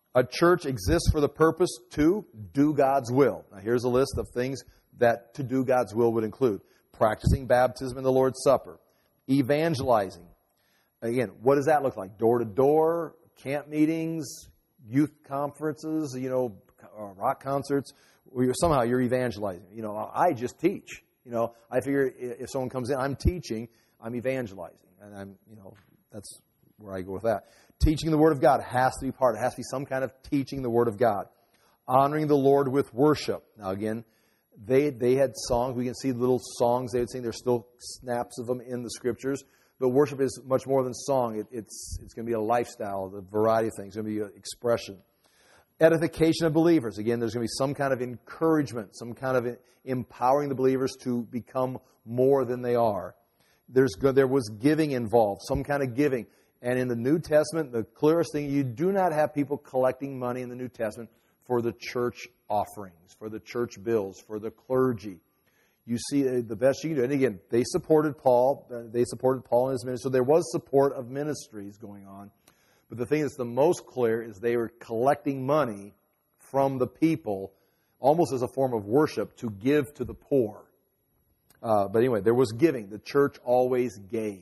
A church exists for the purpose to do God's will. Now, here's a list of things that to do God's will would include. Practicing baptism in the Lord's Supper. Evangelizing. Again, what does that look like? Door to door, camp meetings, youth conferences, you know, rock concerts. Where you're, somehow you're evangelizing. You know, I just teach. You know, I figure if someone comes in, I'm teaching, I'm evangelizing. And I'm, you know, that's where I go with that. Teaching the Word of God has to be part. It has to be some kind of teaching the Word of God. Honoring the Lord with worship. Now again, they they had songs. We can see little songs they would sing. There's still snaps of them in the Scriptures. But worship is much more than song. It, it's it's going to be a lifestyle, a variety of things. It's going to be an expression. Edification of believers. Again, there's going to be some kind of encouragement, some kind of empowering the believers to become more than they are. There's there was giving involved, some kind of giving. And in the New Testament, the clearest thing, you do not have people collecting money in the New Testament for the church offerings, for the church bills, for the clergy. You see the best you can do. And again, they supported Paul. They supported Paul in his ministry. So there was support of ministries going on. But the thing that's the most clear is they were collecting money from the people, almost as a form of worship, to give to the poor. Uh, but anyway, there was giving. The church always gave.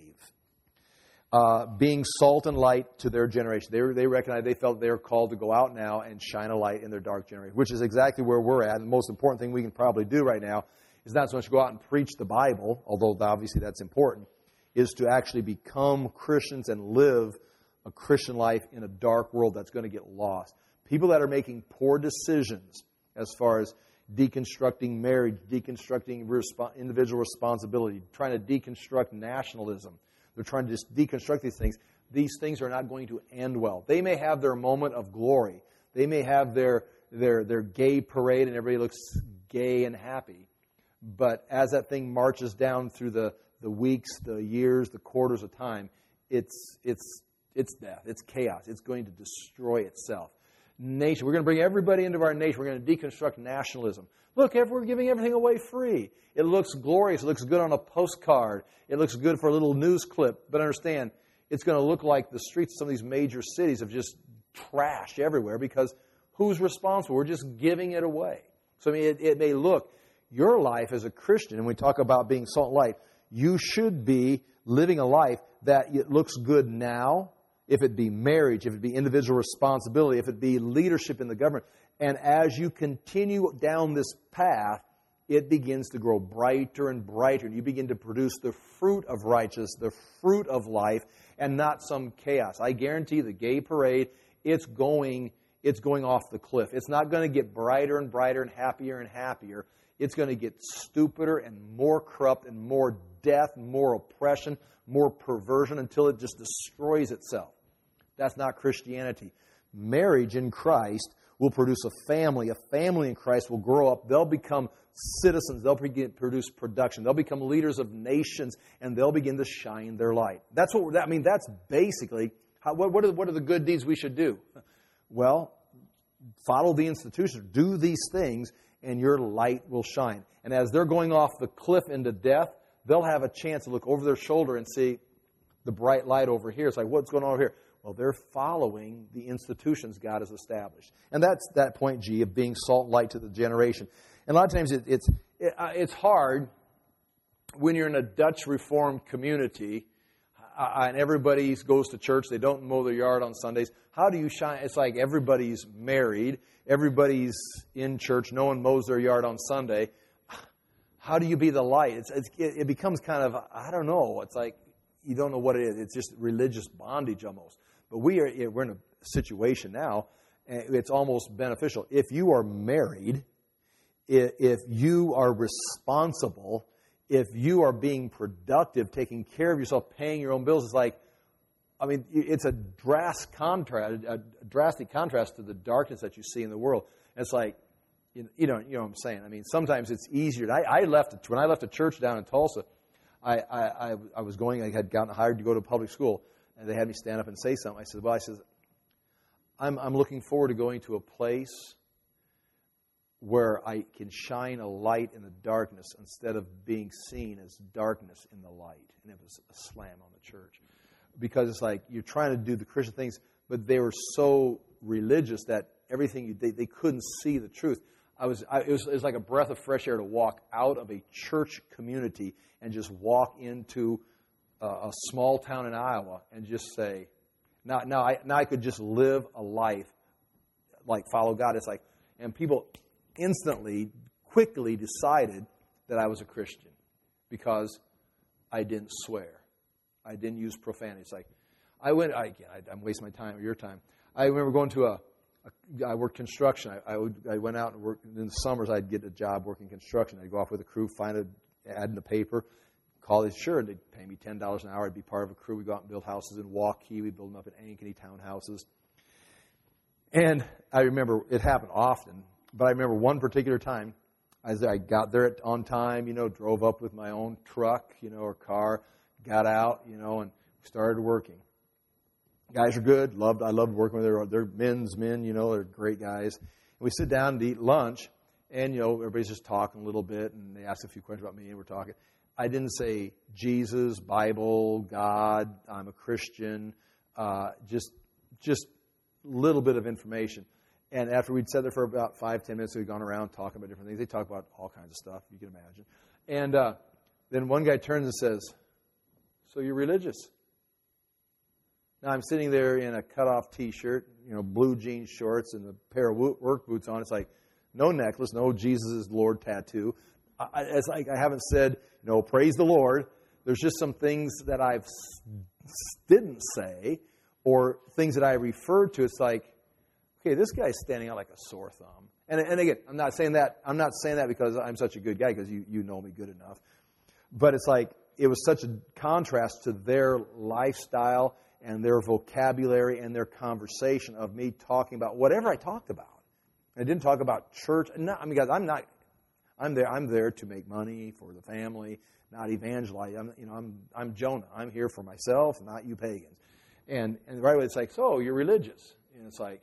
Uh, being salt and light to their generation. They, they recognized, they felt they were called to go out now and shine a light in their dark generation, which is exactly where we're at. And the most important thing we can probably do right now is not so much go out and preach the Bible, although obviously that's important, is to actually become Christians and live a Christian life in a dark world that's going to get lost. People that are making poor decisions as far as deconstructing marriage, deconstructing resp- individual responsibility, trying to deconstruct nationalism. They're trying to just deconstruct these things. These things are not going to end well. They may have their moment of glory. They may have their their their gay parade and everybody looks gay and happy. But as that thing marches down through the, the weeks, the years, the quarters of time, it's it's it's death. It's chaos. It's going to destroy itself. Nation. We're going to bring everybody into our nation. We're going to deconstruct nationalism. Look, we're giving everything away free. It looks glorious. It looks good on a postcard. It looks good for a little news clip. But understand, it's going to look like the streets of some of these major cities have just trash everywhere because who's responsible? We're just giving it away. So, I mean, it, it may look, your life as a Christian, and we talk about being salt and light, you should be living a life that it looks good now, if it be marriage, if it be individual responsibility, if it be leadership in the government. And as you continue down this path, it begins to grow brighter and brighter. And you begin to produce the fruit of righteousness, the fruit of life, and not some chaos. I guarantee the gay parade, it's going, it's going off the cliff. It's not going to get brighter and brighter and happier and happier. It's going to get stupider and more corrupt and more death, more oppression, more perversion until it just destroys itself. That's not Christianity. Marriage in Christ will produce a family. A family in Christ will grow up. They'll become citizens. They'll begin, produce production. They'll become leaders of nations, and they'll begin to shine their light. That's what I mean. That's basically how, what, what, are, what are the good deeds we should do? Well, follow the institutions. Do these things, and your light will shine. And as they're going off the cliff into death, they'll have a chance to look over their shoulder and see the bright light over here. It's like, what's going on over here? Well, they're following the institutions God has established. And that's that point G of being salt and light to the generation. And a lot of times it, it's it, uh, it's hard when you're in a Dutch Reformed community uh, and everybody goes to church. They don't mow their yard on Sundays. How do you shine? It's like everybody's married. Everybody's in church. No one mows their yard on Sunday. How do you be the light? It's, it's, it becomes kind of, I don't know. It's like you don't know what it is. It's just religious bondage almost. But we are we're in a situation now, and it's almost beneficial. If you are married, if you are responsible, if you are being productive, taking care of yourself, paying your own bills, it's like, I mean, it's a drastic contrast, a drastic contrast to the darkness that you see in the world. It's like, you know, you know what I'm saying. I mean, sometimes it's easier. I, I left when I left a church down in Tulsa. I, I, I was going. I had gotten hired to go to public school. And they had me stand up and say something. I said, well, I said, I'm, I'm looking forward to going to a place where I can shine a light in the darkness instead of being seen as darkness in the light. And it was a slam on the church. Because it's like you're trying to do the Christian things, but they were so religious that everything you, they, they couldn't see the truth. I was, I, it was, it was like a breath of fresh air to walk out of a church community and just walk into a, a small town in Iowa and just say, now, now, I, now I could just live a life like follow God. It's like, and people instantly, quickly decided that I was a Christian because I didn't swear. I didn't use profanity. It's like, I went, I, again, I, I'm wasting my time or your time. I remember going to a, a I worked construction. I, I, would, I went out and worked, in the summers I'd get a job working construction. I'd go off with a crew, find an ad in the paper, call it, sure, they'd pay me ten dollars an hour. I'd be part of a crew. We'd go out and build houses in Waukee. We'd build them up in Ankeny townhouses. And I remember it happened often, but I remember one particular time, as I got there on time, you know, drove up with my own truck, you know, or car, got out, you know, and started working. Guys are good. Loved, I loved working with them. They're men's men, you know, they're great guys. And we sit down to eat lunch, and, you know, everybody's just talking a little bit, and they ask a few questions about me, and we're talking. I didn't say Jesus, Bible, God, I'm a Christian, uh, just, just a little bit of information. And after we'd sat there for about five, ten minutes, we'd gone around talking about different things. They talk about all kinds of stuff, you can imagine. And uh, then one guy turns and says, so you're religious? Now, I'm sitting there in a cut-off T-shirt, you know, blue jean shorts and a pair of work boots on. It's like, no necklace, no Jesus is Lord tattoo. I, it's like I haven't said, you know, praise the Lord. There's just some things that I didn't say or things that I referred to. It's like, okay, this guy's standing out like a sore thumb. And, and again, I'm not saying that. I'm not saying that because I'm such a good guy, because you, you know me good enough. But it's like it was such a contrast to their lifestyle and their vocabulary and their conversation of me talking about whatever I talked about. I didn't talk about church. No, I mean, guys, I'm not. I'm there. I'm there to make money for the family, not evangelize. I'm, you know, I'm I'm Jonah. I'm here for myself, not you pagans. And and right away it's like, so you're religious, and it's like,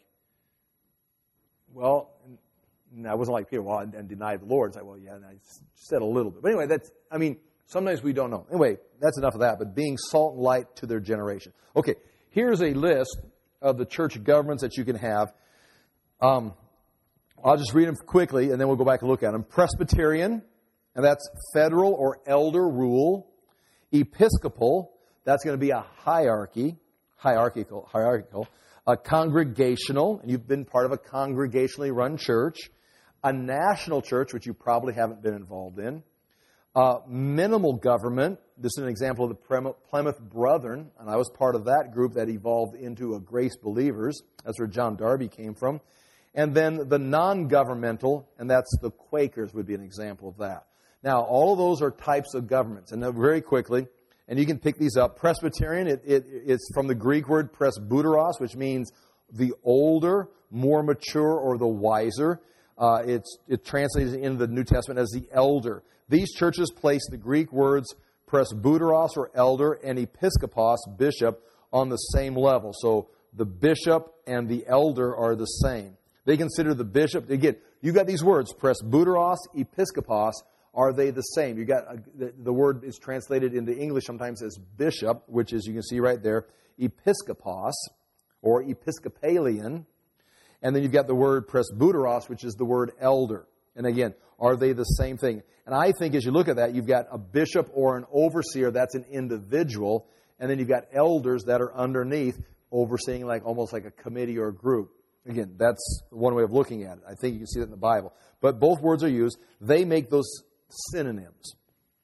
well, and I wasn't like Peter, well, and, and deny the Lord. It's like, well, yeah, and I said a little bit. But anyway, that's. I mean, sometimes we don't know. Anyway, that's enough of that. But being salt and light to their generation. Okay, here's a list of the church governments that you can have. Um, I'll just read them quickly, and then we'll go back and look at them. Presbyterian, and that's federal or elder rule. Episcopal, that's going to be a hierarchy, hierarchical, hierarchical. A congregational, and you've been part of a congregationally run church. A national church, which you probably haven't been involved in. Uh, minimal government. This is an example of the Plymouth Brethren, and I was part of that group that evolved into a Grace Believers. That's where John Darby came from. And then the non-governmental, and that's the Quakers would be an example of that. Now, all of those are types of governments. And very quickly, and you can pick these up. Presbyterian, it, it, it's from the Greek word presbyteros, which means the older, more mature, or the wiser. Uh, it's it translates in the New Testament as the elder. These churches place the Greek words presbyteros, or elder, and episkopos, bishop, on the same level. So the bishop and the elder are the same. They consider the bishop, again, you got these words, presbyteros, episkopos, are they the same? You got a, the, the word is translated into English sometimes as bishop, which is, you can see right there, episkopos, or episcopalian. And then you've got the word presbyteros, which is the word elder. And again, are they the same thing? And I think as you look at that, you've got a bishop or an overseer, that's an individual. And then you've got elders that are underneath, overseeing like almost like a committee or a group. Again, that's one way of looking at it. I think you can see that in the Bible. But both words are used. They make those synonyms.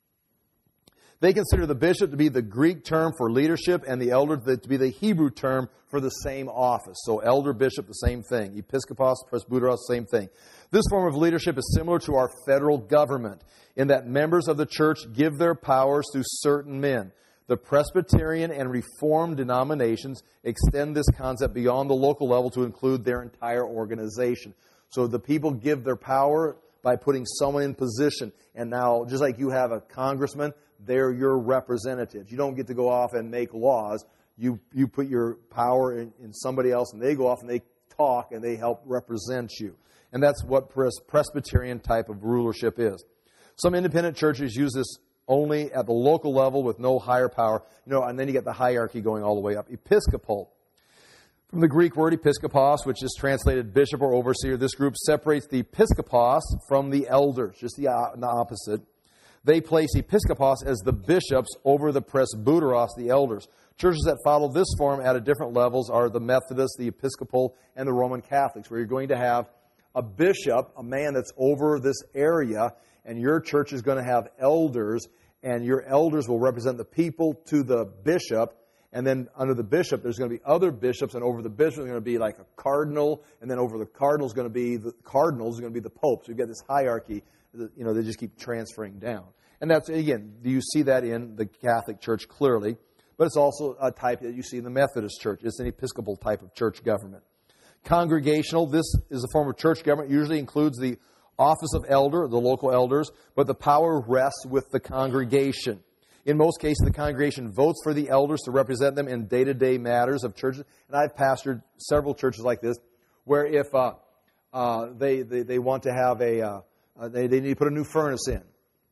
They consider the bishop to be the Greek term for leadership and the elder to be the Hebrew term for the same office. So elder, bishop, the same thing. Episkopos, presbyteros, same thing. This form of leadership is similar to our federal government in that members of the church give their powers to certain men. The Presbyterian and Reformed denominations extend this concept beyond the local level to include their entire organization. So the people give their power by putting someone in position. And now, just like you have a congressman, they're your representatives. You don't get to go off and make laws. You you put your power in, in somebody else, and they go off and they talk and they help represent you. And that's what pres- Presbyterian type of rulership is. Some independent churches use this only at the local level with no higher power. You know, and then you get the hierarchy going all the way up. Episcopal. From the Greek word episkopos, which is translated bishop or overseer, this group separates the episkopos from the elders, just the, uh, the opposite. They place episkopos as the bishops over the presbyteros, the elders. Churches that follow this form at a different levels are the Methodist, the Episcopal, and the Roman Catholics, where you're going to have a bishop, a man that's over this area, and your church is going to have elders, and your elders will represent the people to the bishop, and then under the bishop, there's going to be other bishops, and over the bishop, there's going to be like a cardinal, and then over the cardinal is going to be the cardinals is going to be the pope. So you've got this hierarchy. You know, they just keep transferring down. And that's, again, you see that in the Catholic Church clearly, but it's also a type that you see in the Methodist Church. It's an Episcopal type of church government. Congregational, this is a form of church government, usually includes the office of elder, the local elders, but the power rests with the congregation. In most cases, the congregation votes for the elders to represent them in day-to-day matters of churches. And I've pastored several churches like this, where if uh, uh, they, they they want to have a, uh, uh, they, they need to put a new furnace in,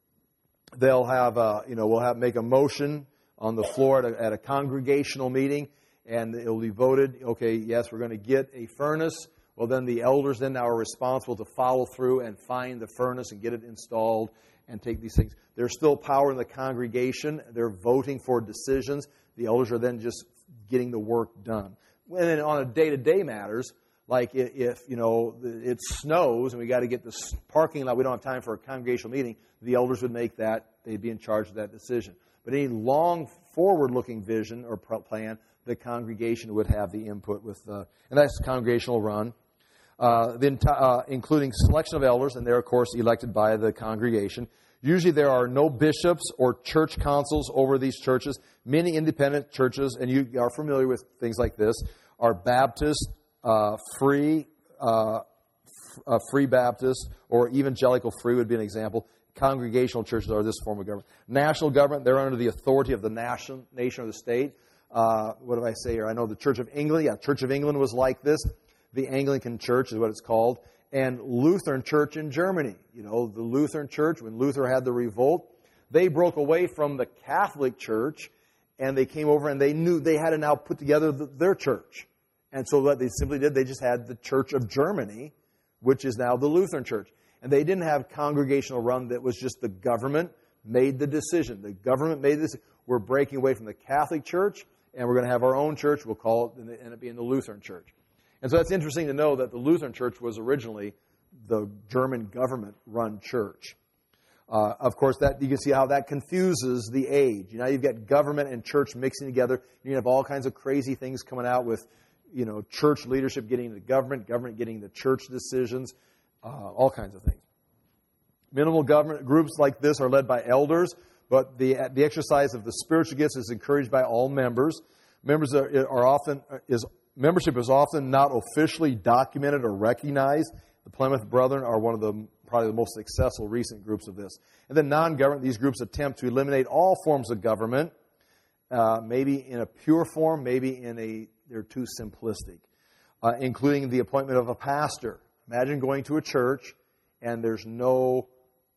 they'll have, uh, you know, we'll have make a motion on the floor at a, at a congregational meeting, and it will be voted, okay, yes, we're going to get a furnace. Well, then the elders then are responsible to follow through and find the furnace and get it installed and take these things. There's still power in the congregation. They're voting for decisions. The elders are then just getting the work done. And then on a day-to-day matters, like if, you know, it snows and we got to get this parking lot, we don't have time for a congregational meeting, the elders would make that, they'd be in charge of that decision. But any long forward-looking vision or plan, the congregation would have the input with, uh, and that's congregational run. Uh, the enti- uh, including selection of elders, and they're, of course, elected by the congregation. Usually there are no bishops or church councils over these churches. Many independent churches, and you are familiar with things like this, are Baptist, uh, free, uh, f- uh, free Baptist, or evangelical free would be an example. Congregational churches are this form of government. National government, they're under the authority of the nation, nation or the state. Uh, what do I say here? I know the Church of England, yeah, Church of England was like this. The Anglican Church is what it's called. And Lutheran Church in Germany. You know, the Lutheran Church, when Luther had the revolt, they broke away from the Catholic Church and they came over and they knew they had to now put together the, their church. And so what they simply did, they just had the Church of Germany, which is now the Lutheran Church. And they didn't have congregational run that was just the government made the decision. The government made this. We're breaking away from the Catholic Church and we're going to have our own church. We'll call it, and end up being the Lutheran Church. And so that's interesting to know that the Lutheran Church was originally the German government-run church. Uh, of course, that you can see how that confuses the age. You know, you've got government and church mixing together. You have all kinds of crazy things coming out with, you know, church leadership getting the government, government getting the church decisions, uh, all kinds of things. Minimal government groups like this are led by elders, but the the exercise of the spiritual gifts is encouraged by all members. Members are, are often is Membership is often not officially documented or recognized. The Plymouth Brethren are one of the probably the most successful recent groups of this. And then non-government, these groups attempt to eliminate all forms of government, uh, maybe in a pure form, maybe in a, they're too simplistic, uh, including the appointment of a pastor. Imagine going to a church and there's no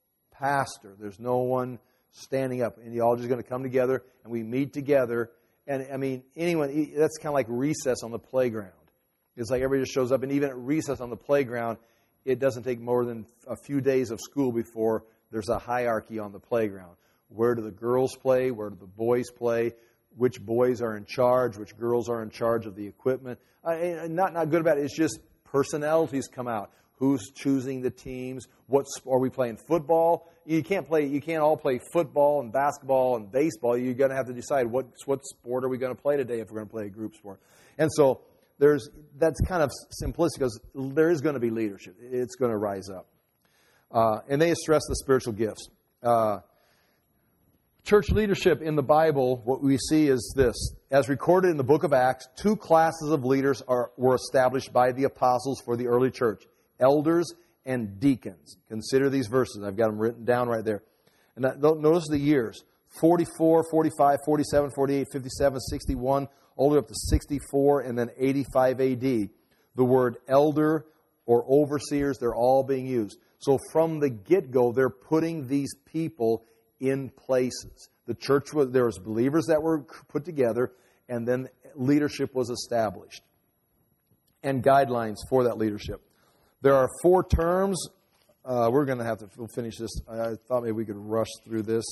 pastor. There's no one standing up. And you're all just going to come together and we meet together. And, I mean, anyone, that's kind of like recess on the playground. It's like everybody just shows up. And even at recess on the playground, it doesn't take more than a few days of school before there's a hierarchy on the playground. Where do the girls play? Where do the boys play? Which boys are in charge? Which girls are in charge of the equipment? Uh, not, not good about it. It's just personalities come out. Who's choosing the teams? What are we playing? Football? You can't play. You can't all play football and basketball and baseball. You're going to have to decide what what sport are we going to play today if we're going to play a group sport. And so there's that's kind of simplistic because there is going to be leadership. It's going to rise up, uh, and they stress the spiritual gifts. Uh, church leadership in the Bible, what we see is this: as recorded in the book of Acts, two classes of leaders are were established by the apostles for the early church. Elders and deacons. Consider these verses. I've got them written down right there. And that, notice the years. forty-four, forty-five, forty-seven, forty-eight, fifty-seven, sixty-one, all the way up to sixty-four, and then eighty-five A D. The word elder or overseers, they're all being used. So from the get-go, they're putting these people in places. The church, was there was believers that were put together, and then leadership was established. and guidelines for that leadership. There are four terms. Uh, we're going to have to we'll finish this. I thought maybe we could rush through this,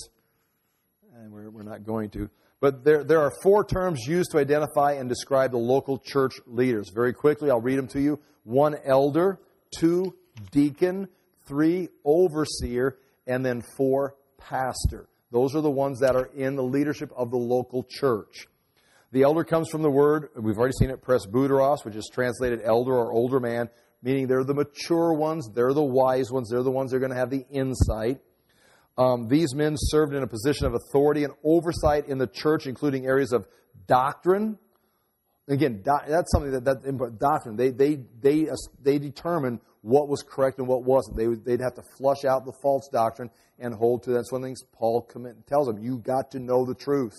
and we're, we're not going to. But there, there are four terms used to identify and describe the local church leaders. Very quickly, I'll read them to you. One, elder. Two, deacon. Three, overseer. And then four, pastor. Those are the ones that are in the leadership of the local church. The elder comes from the word, we've already seen it, presbyteros, which is translated elder or older man, meaning they're the mature ones, they're the wise ones, they're the ones that are going to have the insight. Um, these men served in a position of authority and oversight in the church, including areas of doctrine. Again, do, that's something that, that doctrine. They they they uh, they determine what was correct and what wasn't. They they'd have to flush out the false doctrine and hold to that. That's one of the things Paul commit, tells them. You got to know the truth.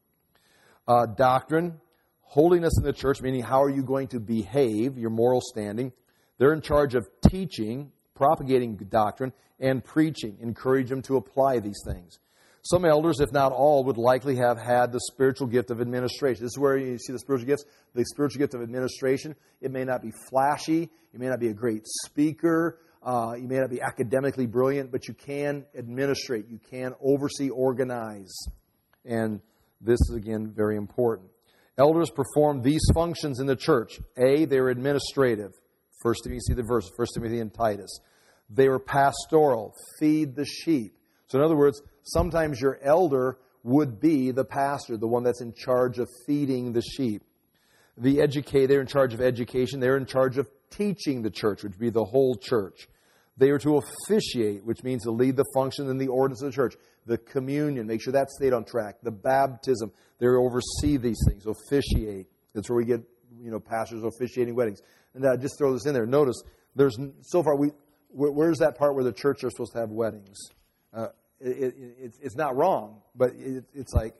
Uh, doctrine, holiness in the church, meaning how are you going to behave, your moral standing. They're in charge of teaching, propagating doctrine, and preaching. Encourage them to apply these things. Some elders, if not all, would likely have had the spiritual gift of administration. This is where you see the spiritual gifts. The spiritual gift of administration. It may not be flashy. You may not be a great speaker. Uh, you may not be academically brilliant, but you can administrate. You can oversee, organize. And this is, again, very important. Elders perform these functions in the church. A, they're administrative. First, you see the verse, First Timothy and Titus. They were pastoral, feed the sheep. So in other words, sometimes your elder would be the pastor, the one that's in charge of feeding the sheep. The educate, they're in charge of education. They're in charge of teaching the church, which would be the whole church. They are to officiate, which means to lead the function and the ordinance of the church. The communion, make sure that stayed on track. The baptism, they oversee these things, officiate. That's where we get, you know, pastors officiating weddings. And uh, just throw this in there. Notice, there's so far, we where, where's that part where the church are supposed to have weddings? Uh, it, it, it's, it's not wrong, but it, it's like,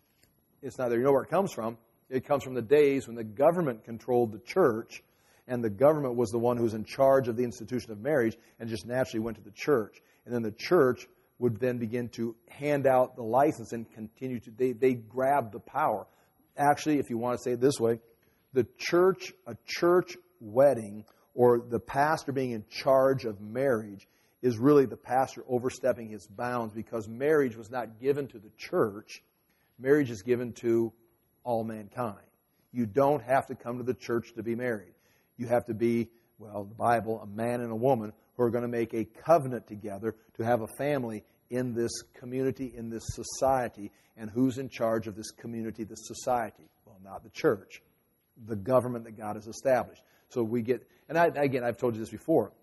it's not there. You know where it comes from? It comes from the days when the government controlled the church, and the government was the one who was in charge of the institution of marriage, and just naturally went to the church. And then the church would then begin to hand out the license and continue to, they, they grabbed the power. Actually, if you want to say it this way, the church, a church wedding, or the pastor being in charge of marriage, is really the pastor overstepping his bounds, because marriage was not given to the church. Marriage is given to all mankind. You don't have to come to the church to be married. You have to be, well, the Bible, a man and a woman who are going to make a covenant together to have a family in this community, in this society. And who's in charge of this community, this society? Well, not the church. The government that God has established. So we get, and I, again, I've told you this before.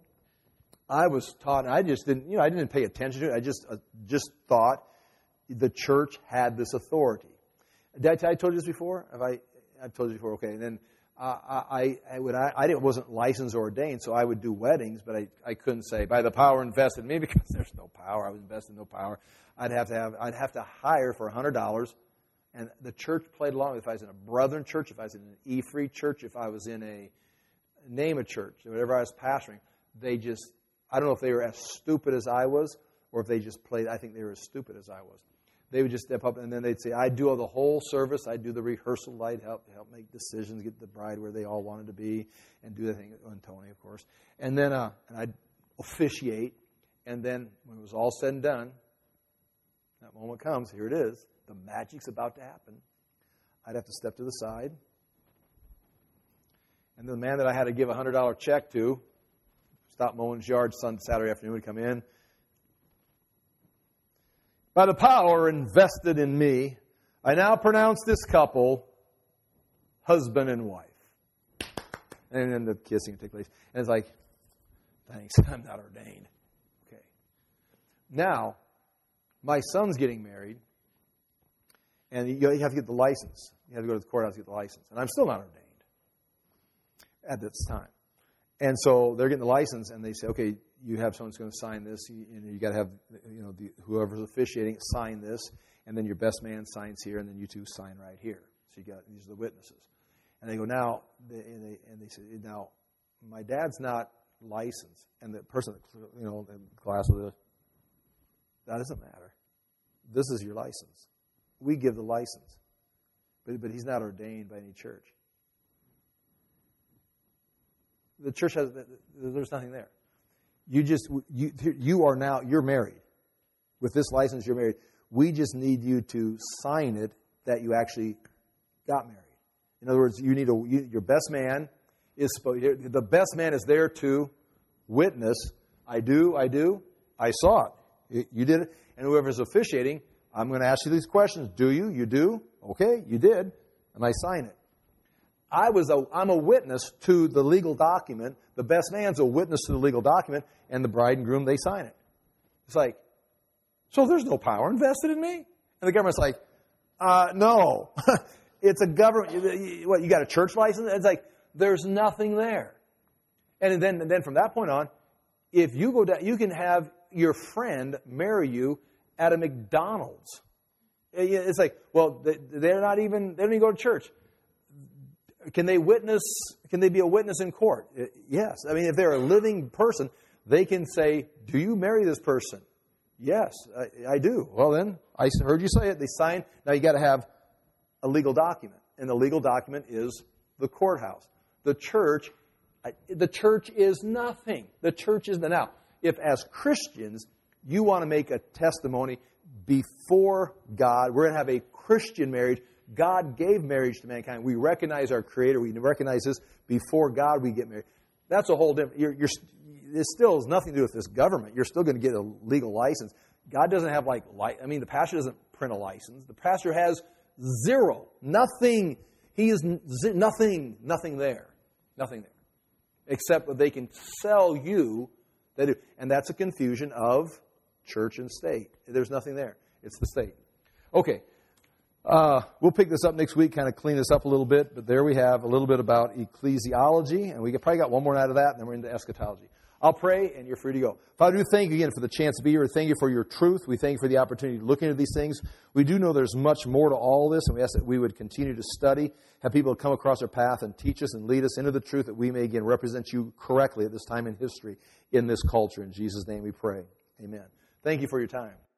I was taught, and I just didn't, you know, I didn't pay attention to it. I just, uh, just thought the church had this authority. Did I, tell, I told you this before? Have I? I've told you before. Okay, and then uh, I, I would, I, I didn't, wasn't licensed or ordained, so I would do weddings, but I, I couldn't say by the power invested in me, because there's no power. I was invested in no power. I'd have to have, I'd have to hire for a hundred dollars. And the church played along. If I was in a Brethren church, if I was in an E-Free church, if I was in a name a church, whatever I was pastoring, they just, I don't know if they were as stupid as I was, or if they just played, I think they were as stupid as I was. They would just step up, and then they'd say, I do the whole service. I do the rehearsal. I'd help, help make decisions, get the bride where they all wanted to be, and do the thing, and Tony, of course. And then uh, and I'd officiate, and then when it was all said and done, that moment comes, here it is. The magic's about to happen. I'd have to step to the side. And the man that I had to give a one hundred dollars check to, stop mowing his yard Sunday, Saturday afternoon, would come in. By the power invested in me, I now pronounce this couple husband and wife. And then the kissing would take place. And it's like, thanks, I'm not ordained. Okay. Now, my son's getting married. And you have to get the license. You have to go to the courthouse to get the license. And I'm still not ordained at this time. And so they're getting the license, and they say, okay, you have someone who's going to sign this. You, you know, you got to have, you know, the, whoever's officiating sign this, and then your best man signs here, and then you two sign right here. So you got, these are the witnesses. And they go, now, they, and, they, and they say, now, my dad's not licensed. And the person, you know, in class with it, that doesn't matter. This is your license. We give the license. But, but he's not ordained by any church. The church has, there's nothing there. You just, you, you are now, you're married. With this license, you're married. We just need you to sign it that you actually got married. In other words, you need a, you, your best man is, the best man is there to witness, I do, I do, I saw it. You did it. And whoever's officiating, I'm going to ask you these questions. Do you? You do? Okay, you did. And I sign it. I was a, I'm a witness to the legal document. The best man's a witness to the legal document, and the bride and groom, they sign it. It's like, so there's no power invested in me? And the government's like, uh, no. It's a government. What, you got a church license? It's like, there's nothing there. And then, and then from that point on, if you go down, you can have your friend marry you at a McDonald's. It's like, well, they're not even, they don't even go to church. Can they witness, can they be a witness in court? Yes. I mean, if they're a living person, they can say, do you marry this person? Yes, I, I do. Well then, I heard you say it. They sign. Now you got to have a legal document. And the legal document is the courthouse. The church, the church is nothing. The church is, now, if as Christians, you want to make a testimony before God, we're going to have a Christian marriage. God gave marriage to mankind. We recognize our Creator. We recognize this before God we get married. That's a whole different, you're, you're, it still has nothing to do with this government. You're still going to get a legal license. God doesn't have like, I mean, the pastor doesn't print a license. The pastor has zero, nothing. He is z- nothing, nothing there, nothing there, except that they can sell you. They do. And that's a confusion of church and state. There's nothing there. It's the state. Okay. Uh, we'll pick this up next week, kind of clean this up a little bit, but there we have a little bit about ecclesiology, and we probably got one more out of that, and then we're into eschatology. I'll pray, and you're free to go. Father, we thank you again for the chance to be here. Thank you for your truth. We thank you for the opportunity to look into these things. We do know there's much more to all this, and we ask that we would continue to study, have people come across our path and teach us and lead us into the truth that we may, again, represent you correctly at this time in history in this culture. In Jesus' name we pray. Amen. Thank you for your time.